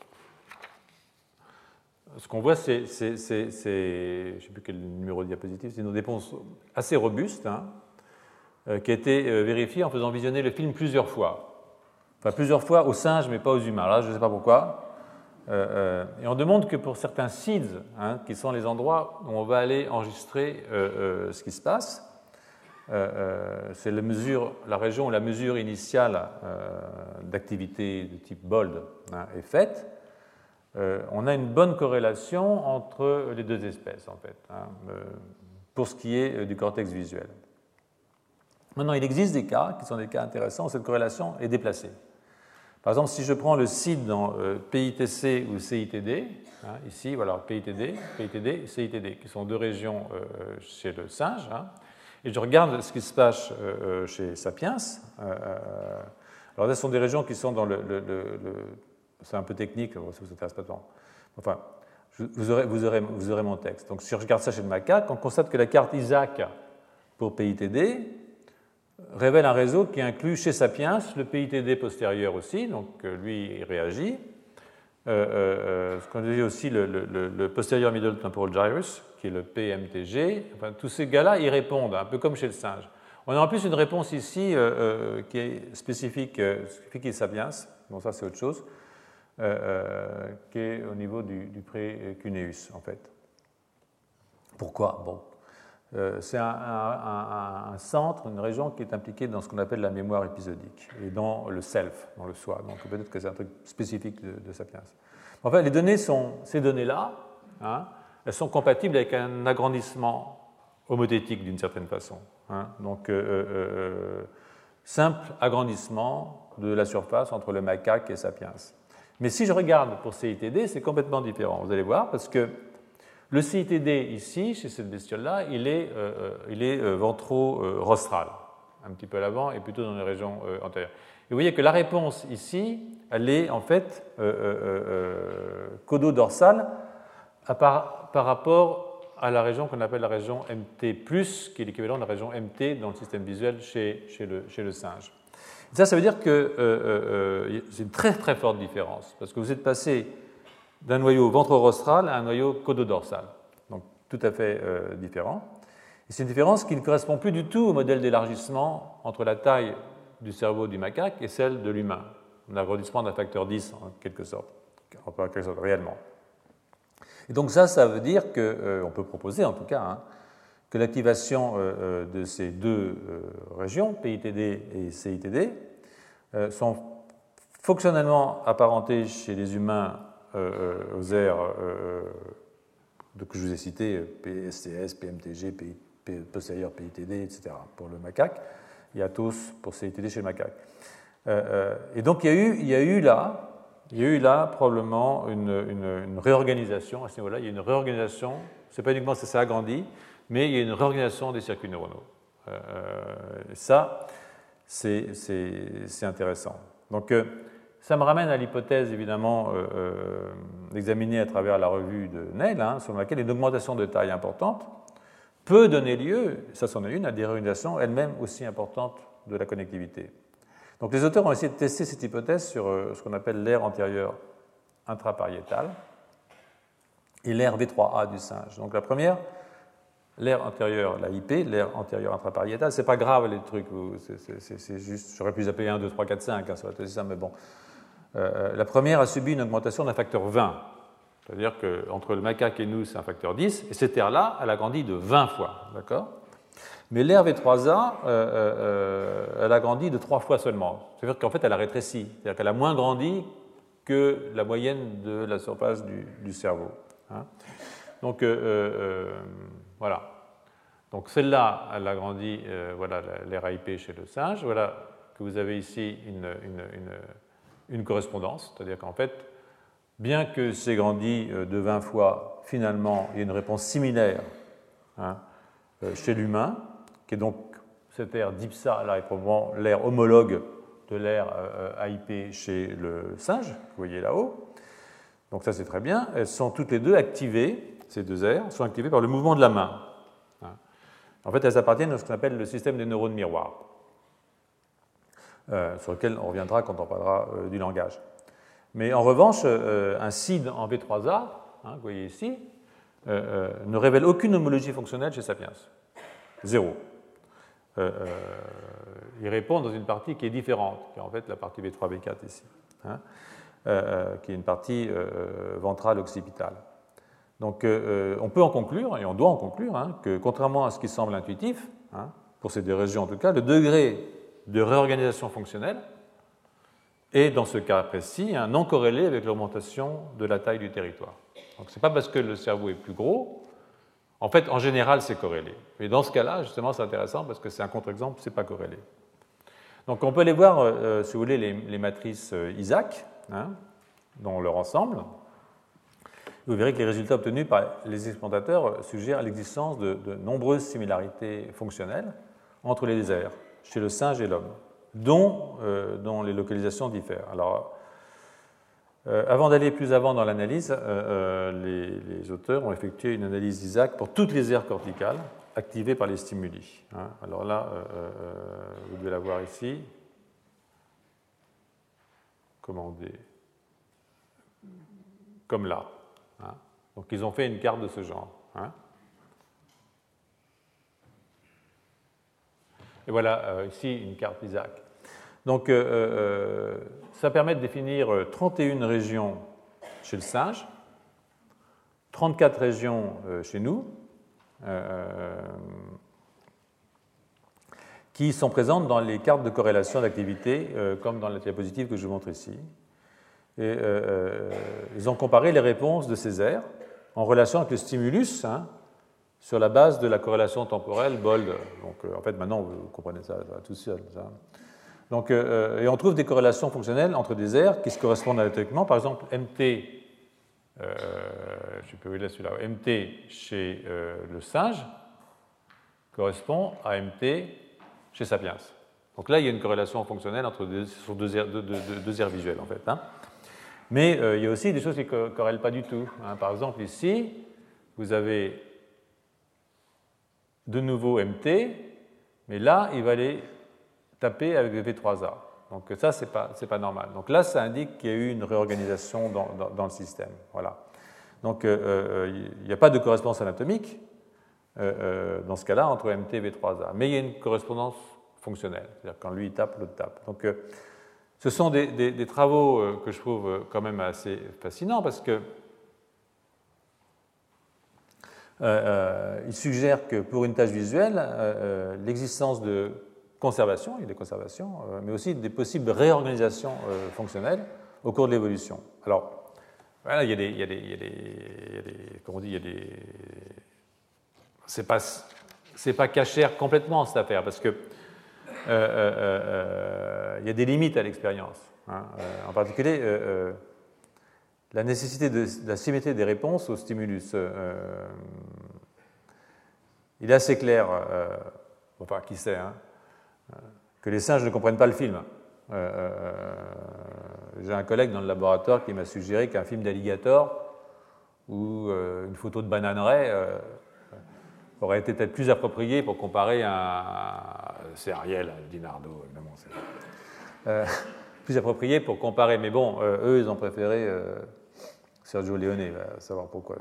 [SPEAKER 1] ce qu'on voit, c'est, c'est, c'est, c'est, je ne sais plus quel numéro de diapositive, c'est une réponse assez robuste, hein, euh, qui a été euh, vérifiée en faisant visionner le film plusieurs fois. Enfin, plusieurs fois aux singes, mais pas aux humains. Là, je ne sais pas pourquoi. Euh, euh, et on demande que pour certains seeds, hein, qui sont les endroits où on va aller enregistrer euh, euh, ce qui se passe, euh, euh, c'est la, mesure, la région où la mesure initiale euh, d'activité de type BOLD, hein, est faite, euh, on a une bonne corrélation entre les deux espèces, en fait, hein, euh, pour ce qui est du cortex visuel. Maintenant, il existe des cas qui sont des cas intéressants où cette corrélation est déplacée. Par exemple, si je prends le site dans euh, P I T C ou C I T D, hein, ici, voilà, P I T D, P I T D et C I T D, qui sont deux régions euh, chez le singe, hein, et je regarde ce qui se passe euh, chez Sapiens. Euh, alors là, ce sont des régions qui sont dans le... le, le, le c'est un peu technique, ça ne vous intéresse pas tant. Enfin, je, vous, aurez, vous, aurez, vous aurez mon texte. Donc, si je regarde ça chez le macaque, on constate que la carte Isaac pour P I T D révèle un réseau qui inclut chez Sapiens le P I T D postérieur aussi, donc lui il réagit. Euh, euh, ce qu'on dit aussi le, le, le posterior middle temporal gyrus, qui est le P M T G. Enfin, tous ces gars-là, ils répondent, un peu comme chez le singe. On a en plus une réponse ici euh, euh, qui est spécifique, euh, spécifique à Sapiens, bon ça c'est autre chose, euh, euh, qui est au niveau du, du pré-cuneus en fait. Pourquoi? Bon. Euh, c'est un, un, un centre, une région qui est impliquée dans ce qu'on appelle la mémoire épisodique et dans le self, dans le soi. Donc peut-être que c'est un truc spécifique de, de Sapiens. Enfin, les données sont, ces données-là, hein, elles sont compatibles avec un agrandissement homothétique d'une certaine façon. Hein. Donc, euh, euh, simple agrandissement de la surface entre le macaque et Sapiens. Mais si je regarde pour C I T D, c'est complètement différent. Vous allez voir, parce que le C I T D ici, chez cette bestiole-là, il est, euh, il est euh, ventro-rostral, un petit peu à l'avant et plutôt dans les régions euh, antérieures. Et vous voyez que la réponse ici, elle est en fait euh, euh, euh, codo-dorsale par, par rapport à la région qu'on appelle la région M T plus, qui est l'équivalent de la région M T dans le système visuel chez, chez, le, chez le singe. Et ça, ça veut dire que euh, euh, c'est une très très forte différence, parce que vous êtes passé d'un noyau ventrorostral à un noyau cododorsal. Donc tout à fait euh, différent. Et c'est une différence qui ne correspond plus du tout au modèle d'élargissement entre la taille du cerveau du macaque et celle de l'humain. Un agrandissement d'un facteur dix en quelque sorte, en quelque sorte réellement. Et donc ça, ça veut dire qu'on euh, peut proposer en tout cas hein, que l'activation euh, de ces deux euh, régions, P I T D et C I T D, euh, sont fonctionnellement apparentées chez les humains euh, aux aires euh, que je vous ai citées, P S T S, P M T G, P, P, postérieur P I T D, et cetera pour le macaque. Il y a tous pour C I T D chez le macaque. Euh, euh, et donc il y a eu, il y a eu là, il y a eu là probablement une, une, une réorganisation à ce niveau-là. Il y a une réorganisation. C'est pas uniquement que ça s'est agrandi, mais il y a une réorganisation des circuits neuronaux. Euh, ça, c'est intéressant. Donc, euh, ça me ramène à l'hypothèse, évidemment, euh, euh, examinée à travers la revue de Neil, hein, sur laquelle une augmentation de taille importante peut donner lieu, ça c'en est une, à des réorganisations elles-mêmes aussi importantes de la connectivité. Donc, les auteurs ont essayé de tester cette hypothèse sur euh, ce qu'on appelle l'aire antérieure intrapariétale et l'aire V trois A du singe. Donc, la première, l'aire antérieure, la I P, l'aire antérieure intrapariétale, c'est pas grave les trucs, c'est juste, j'aurais pu les appeler un, deux, trois, quatre, cinq, hein, ça va être ça, mais bon. Euh, la première a subi une augmentation d'un facteur vingt, c'est-à-dire qu'entre le macaque et nous, c'est un facteur dix, et cette aire-là, elle a grandi de vingt fois, d'accord? Mais l'aire V trois A, euh, euh, elle a grandi de trois fois seulement, c'est-à-dire qu'en fait, elle a rétréci, c'est-à-dire qu'elle a moins grandi que la moyenne de la surface du, du cerveau. Hein. Donc, euh, euh, voilà. Donc celle-là, elle a grandi, euh, voilà, l'aire I P chez le singe. Voilà que vous avez ici une, une, une, une correspondance, c'est-à-dire qu'en fait, bien que c'est grandi de vingt fois, finalement, il y a une réponse similaire hein, chez l'humain, qui est donc cette aire D I P S A, là, est probablement l'aire homologue de l'aire euh, I P chez le singe, que vous voyez là-haut. Donc ça, c'est très bien. Elles sont toutes les deux activées, ces deux aires, sont activées par le mouvement de la main. En fait, elles appartiennent à ce qu'on appelle le système des neurones miroirs, euh, sur lequel on reviendra quand on parlera euh, du langage. Mais en revanche, euh, un C I D en V trois A, hein, vous voyez ici, euh, euh, ne révèle aucune homologie fonctionnelle chez Sapiens. Zéro. Euh, euh, il répond dans une partie qui est différente, qui est en fait la partie V trois V quatre ici, hein, euh, qui est une partie euh, ventrale occipitale. Donc euh, on peut en conclure, et on doit en conclure, hein, que contrairement à ce qui semble intuitif, hein, pour ces deux régions en tout cas, le degré de réorganisation fonctionnelle est dans ce cas précis hein, non corrélé avec l'augmentation de la taille du territoire. Donc ce n'est pas parce que le cerveau est plus gros, en fait en général c'est corrélé. Mais dans ce cas-là, justement c'est intéressant parce que c'est un contre-exemple, ce n'est pas corrélé. Donc on peut aller voir, euh, si vous voulez, les, les matrices euh, Isaac, hein, dans leur ensemble. Vous verrez que les résultats obtenus par les expérimentateurs suggèrent l'existence de, de nombreuses similarités fonctionnelles entre les aires, chez le singe et l'homme, dont, euh, dont les localisations diffèrent. Alors, euh, avant d'aller plus avant dans l'analyse, euh, euh, les, les auteurs ont effectué une analyse d'Isaac pour toutes les aires corticales activées par les stimuli. Hein. Alors là, euh, euh, vous devez la voir ici. Comment on dit ? Comme là. Hein. Donc ils ont fait une carte de ce genre. Hein. Et voilà euh, ici une carte d'Isaac. Donc euh, euh, ça permet de définir trente et une régions chez le singe, trente-quatre régions euh, chez nous, euh, qui sont présentes dans les cartes de corrélation d'activité, euh, comme dans la diapositive que je vous montre ici. Et euh, ils ont comparé les réponses de ces aires en relation avec le stimulus hein, sur la base de la corrélation temporelle Bold. Donc euh, en fait maintenant vous comprenez ça, ça va tout seul. Ça. Donc, euh, et on trouve des corrélations fonctionnelles entre des aires qui se correspondent anatomiquement. Par exemple, M T, euh, je peux vous lire celui-là, M T chez euh, le singe correspond à M T chez Sapiens. Donc là il y a une corrélation fonctionnelle entre deux, sur deux aires, deux, deux, deux aires visuelles en fait. Hein. Mais euh, il y a aussi des choses qui ne corrèlent pas du tout. Hein. Par exemple, ici, vous avez de nouveau M T, mais là, il va aller taper avec le V trois A. Donc ça, ce n'est pas, c'est pas normal. Donc là, ça indique qu'il y a eu une réorganisation dans, dans, dans le système. Voilà. Donc euh, il n'y a pas de correspondance anatomique euh, euh, dans ce cas-là entre M T et V trois A. Mais il y a une correspondance fonctionnelle. C'est-à-dire quand lui il tape, l'autre tape. Donc euh, ce sont des, des, des travaux euh, que je trouve euh, quand même assez fascinants parce que Euh, euh, il suggère que pour une tâche visuelle, euh, euh, l'existence de conservation, il y a des conservations, euh, mais aussi des possibles réorganisations euh, fonctionnelles au cours de l'évolution. Alors, voilà, il y a des, il y a des, il y a des, il y a des comment on dit, il y a des, c'est pas, c'est pas cachère complètement cette affaire, parce que euh, euh, euh, il y a des limites à l'expérience. Hein, euh, en particulier, euh, euh, la nécessité de, de la symétrie des réponses au stimulus. Euh, il est assez clair, euh, enfin, qui sait, hein, que les singes ne comprennent pas le film. Euh, euh, j'ai un collègue dans le laboratoire qui m'a suggéré qu'un film d'alligator ou euh, une photo de bananerai euh, aurait été peut-être plus approprié pour comparer un... C'est Ariel, Dinardo, évidemment. Euh, plus approprié pour comparer. Mais bon, euh, eux, ils ont préféré euh, Sergio Leone, il va savoir pourquoi.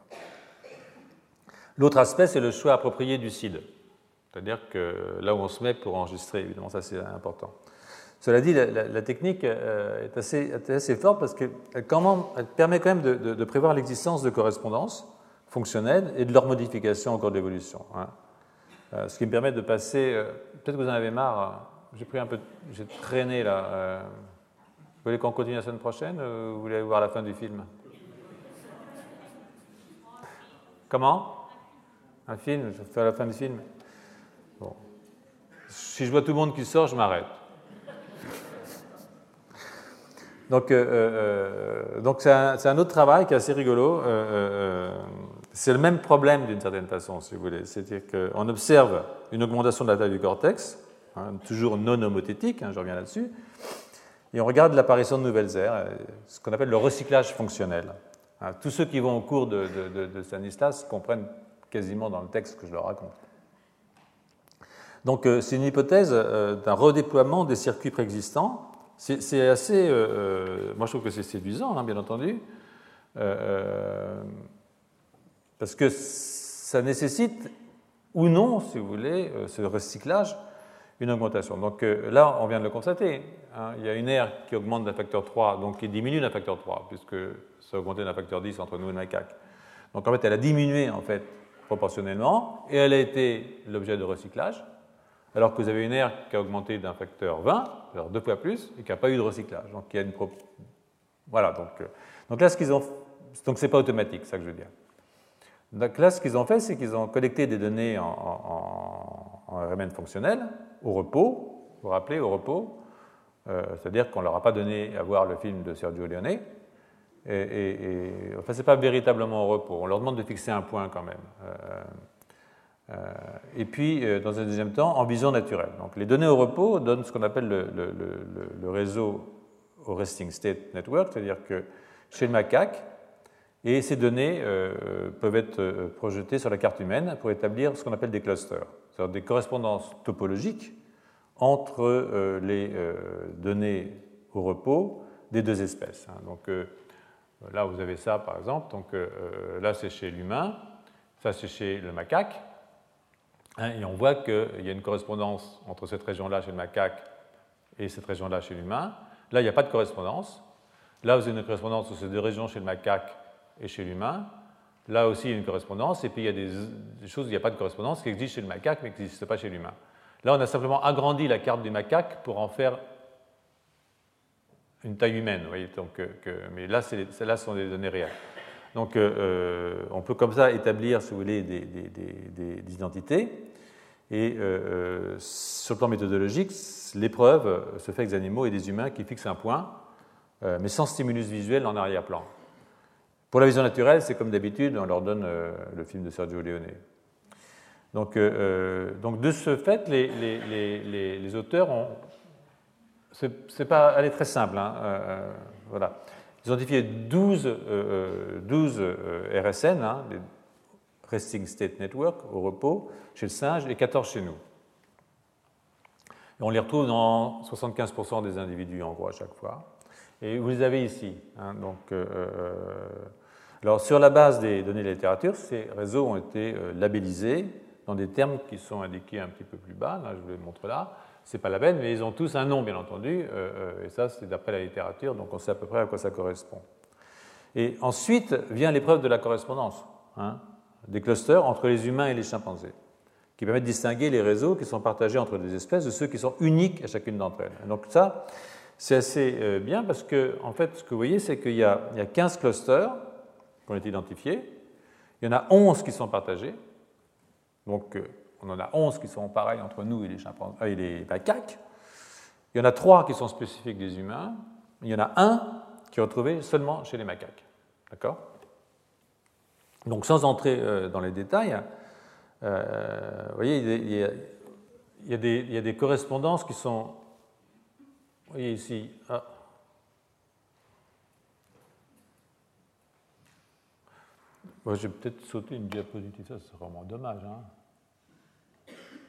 [SPEAKER 1] L'autre aspect, c'est le choix approprié du C I D. C'est-à-dire que là où on se met pour enregistrer, évidemment, ça c'est important. Cela dit, la, la, la technique euh, est, assez, est assez forte parce qu'elle elle permet quand même de, de, de prévoir l'existence de correspondances fonctionnelles et de leur modification au cours de l'évolution. Hein. Euh, ce qui me permet de passer... Euh, peut-être que vous en avez marre, hein. J'ai pris un peu... J'ai traîné là. Euh, vous voulez qu'on continue la semaine prochaine ou vous voulez aller voir la fin du film? Comment? Un film? Je vais faire la fin du film? Bon. Si je vois tout le monde qui sort, je m'arrête. Donc, euh, euh, donc c'est, un, c'est un autre travail qui est assez rigolo. Euh, euh, c'est le même problème d'une certaine façon, si vous voulez. C'est-à-dire qu'on observe une augmentation de la taille du cortex, hein, toujours non homothétique, hein, je reviens là-dessus, et on regarde l'apparition de nouvelles aires, ce qu'on appelle le recyclage fonctionnel. Hein, tous ceux qui vont au cours de, de, de, de Stanislas comprennent quasiment dans le texte que je leur raconte. Donc, euh, c'est une hypothèse euh, d'un redéploiement des circuits préexistants. C'est, c'est assez... Euh, moi, je trouve que c'est séduisant, hein, bien entendu, euh, parce que ça nécessite, ou non, si vous voulez, euh, ce recyclage, une augmentation. Donc euh, là, on vient de le constater. Hein, il y a une aire qui augmente d'un facteur trois, donc qui diminue d'un facteur trois, puisque ça a augmenté d'un facteur dix entre nous et le macaque. Donc en fait, elle a diminué, en fait, proportionnellement, et elle a été l'objet de recyclage, alors que vous avez une aire qui a augmenté d'un facteur vingt, alors deux fois plus, et qui n'a pas eu de recyclage. Donc il y a une pro... Voilà, donc, euh, donc là, ce qu'ils ont... Donc c'est pas automatique, c'est ça que je veux dire. Donc là, ce qu'ils ont fait, c'est qu'ils ont collecté des données en, en, en R M N fonctionnel, au repos, vous vous rappelez, au repos, euh, c'est-à-dire qu'on ne leur a pas donné à voir le film de Sergio Leone, et, et, et enfin, ce n'est pas véritablement au repos, on leur demande de fixer un point quand même. Euh, Euh, et puis, euh, dans un deuxième temps, en vision naturelle. Donc, les données au repos donnent ce qu'on appelle le, le, le, le réseau au resting state network, c'est-à-dire que chez le macaque, et ces données euh, peuvent être euh, projetées sur la carte humaine pour établir ce qu'on appelle des clusters, c'est-à-dire des correspondances topologiques entre euh, les euh, données au repos des deux espèces. Hein. Donc, euh, là, vous avez ça, par exemple. Donc, euh, là, c'est chez l'humain, ça, c'est chez le macaque. Et on voit qu'il y a une correspondance entre cette région-là chez le macaque et cette région-là chez l'humain. Là, il n'y a pas de correspondance. Là, vous avez une correspondance entre ces deux régions chez le macaque et chez l'humain. Là aussi, il y a une correspondance. Et puis, il y a des, des choses où il n'y a pas de correspondance qui existent chez le macaque mais qui n'existent pas chez l'humain. Là, on a simplement agrandi la carte du macaque pour en faire une taille humaine. Vous voyez, donc, que, mais là, c'est, là, ce sont des données réelles. Donc, euh, on peut comme ça établir, si vous voulez, des, des, des, des identités. Et euh, sur le plan méthodologique, l'épreuve se fait avec des animaux et des humains qui fixent un point, euh, mais sans stimulus visuel en arrière-plan. Pour la vision naturelle, c'est comme d'habitude, on leur donne euh, le film de Sergio Leone. Donc, euh, donc de ce fait, les, les, les, les auteurs ont... C'est, c'est pas... Elle est très simple, hein, euh, voilà. Ils ont identifié douze, euh, douze euh, R S N, hein, des Resting State Network, au repos, chez le singe, et quatorze chez nous. Et on les retrouve dans soixante-quinze pour cent des individus, en gros, à chaque fois. Et vous les avez ici. Hein, donc, euh, alors, sur la base des données de la littérature, ces réseaux ont été euh, labellisés dans des termes qui sont indiqués un petit peu plus bas. Là, je vous les montre là. Ce n'est pas la peine, mais ils ont tous un nom, bien entendu. Euh, et ça, c'est d'après la littérature, donc on sait à peu près à quoi ça correspond. Et ensuite vient l'épreuve de la correspondance, hein, des clusters entre les humains et les chimpanzés, qui permettent de distinguer les réseaux qui sont partagés entre les espèces de ceux qui sont uniques à chacune d'entre elles. Et donc ça, c'est assez euh, bien parce que, en fait, ce que vous voyez, c'est qu'il y a, il y a quinze clusters qui ont été identifiés, il y en a onze qui sont partagés, donc euh, on en a onze qui sont pareils entre nous et les chimpanzés, euh, et les macaques, il y en a trois qui sont spécifiques des humains, il y en a un qui est retrouvé seulement chez les macaques. D'accord ? Donc, sans entrer euh, dans les détails, euh, vous voyez, il y, a, il, y a des, il y a des correspondances qui sont... Vous voyez ici... Ah. Bon, je vais peut-être sauter une diapositive, ça c'est vraiment dommage. Hein.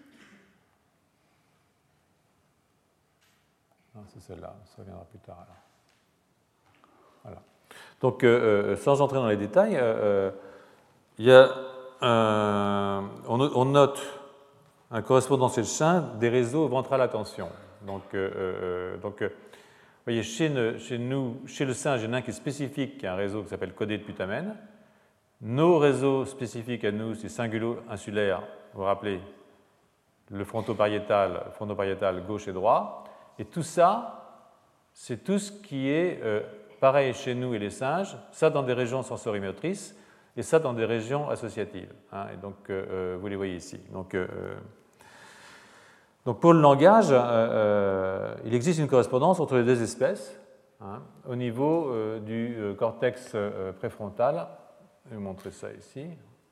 [SPEAKER 1] Non, c'est celle-là, ça reviendra plus tard. Alors. Voilà. Donc, euh, sans entrer dans les détails, euh, il y a un, on, on note un correspondant chez le chien des réseaux ventral attention. Donc, euh, euh, donc euh, vous voyez, chez, ne, chez nous, chez le singe, il y en a un qui est spécifique, qui est un réseau qui s'appelle codé de putamène. Nos réseaux spécifiques à nous, c'est cingulo-insulaire, vous vous rappelez, le frontopariétal, frontopariétal gauche et droit. Et tout ça, c'est tout ce qui est euh, pareil chez nous et les singes, ça dans des régions sensorimotrices et ça dans des régions associatives. Hein, et donc, euh, vous les voyez ici. Donc, euh, donc pour le langage, euh, euh, il existe une correspondance entre les deux espèces hein, au niveau euh, du euh, cortex euh, préfrontal. Je vais vous montrer ça ici.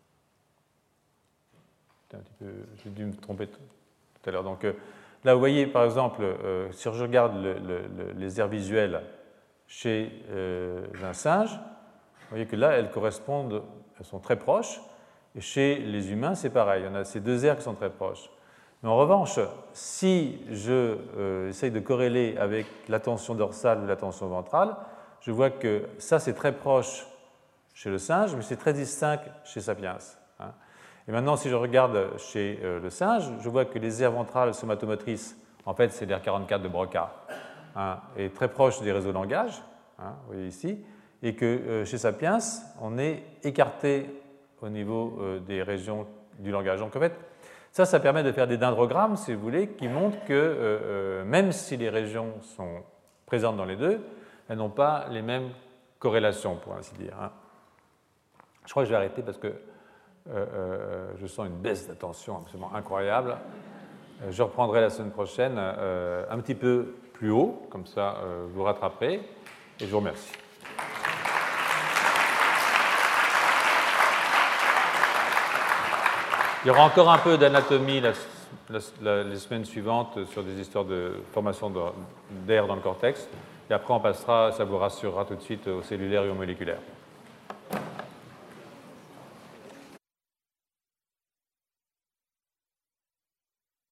[SPEAKER 1] Un petit peu, j'ai dû me tromper tout, tout à l'heure. Donc, euh, là, vous voyez, par exemple, euh, si je regarde le, le, le, les aires visuelles chez euh, un singe, vous voyez que là, elles correspondent, elles sont très proches, et chez les humains, c'est pareil, on a ces deux aires qui sont très proches. Mais en revanche, si je euh, essaye de corréler avec l'attention dorsale ou l'attention ventrale, je vois que ça, c'est très proche chez le singe, mais c'est très distinct chez Sapiens. Hein. Et maintenant, si je regarde chez euh, le singe, je vois que les aires ventrales somatomotrices, en fait, c'est l'aire quarante-quatre de Broca, hein, est très proche des réseaux de langage, hein, vous voyez ici, et que euh, chez Sapiens, on est écarté au niveau euh, des régions du langage. Donc, en fait, ça, ça permet de faire des dendrogrammes, si vous voulez, qui montrent que euh, euh, même si les régions sont présentes dans les deux, elles n'ont pas les mêmes corrélations, pour ainsi dire. Hein. Je crois que je vais arrêter parce que euh, euh, je sens une baisse d'attention absolument incroyable. Euh, je reprendrai la semaine prochaine euh, un petit peu plus haut, comme ça euh, vous rattraperez, et je vous remercie. Il y aura encore un peu d'anatomie la, la, la, les semaines suivantes sur des histoires de formation d'air dans le cortex, et après on passera, ça vous rassurera tout de suite, au cellulaire et au moléculaire.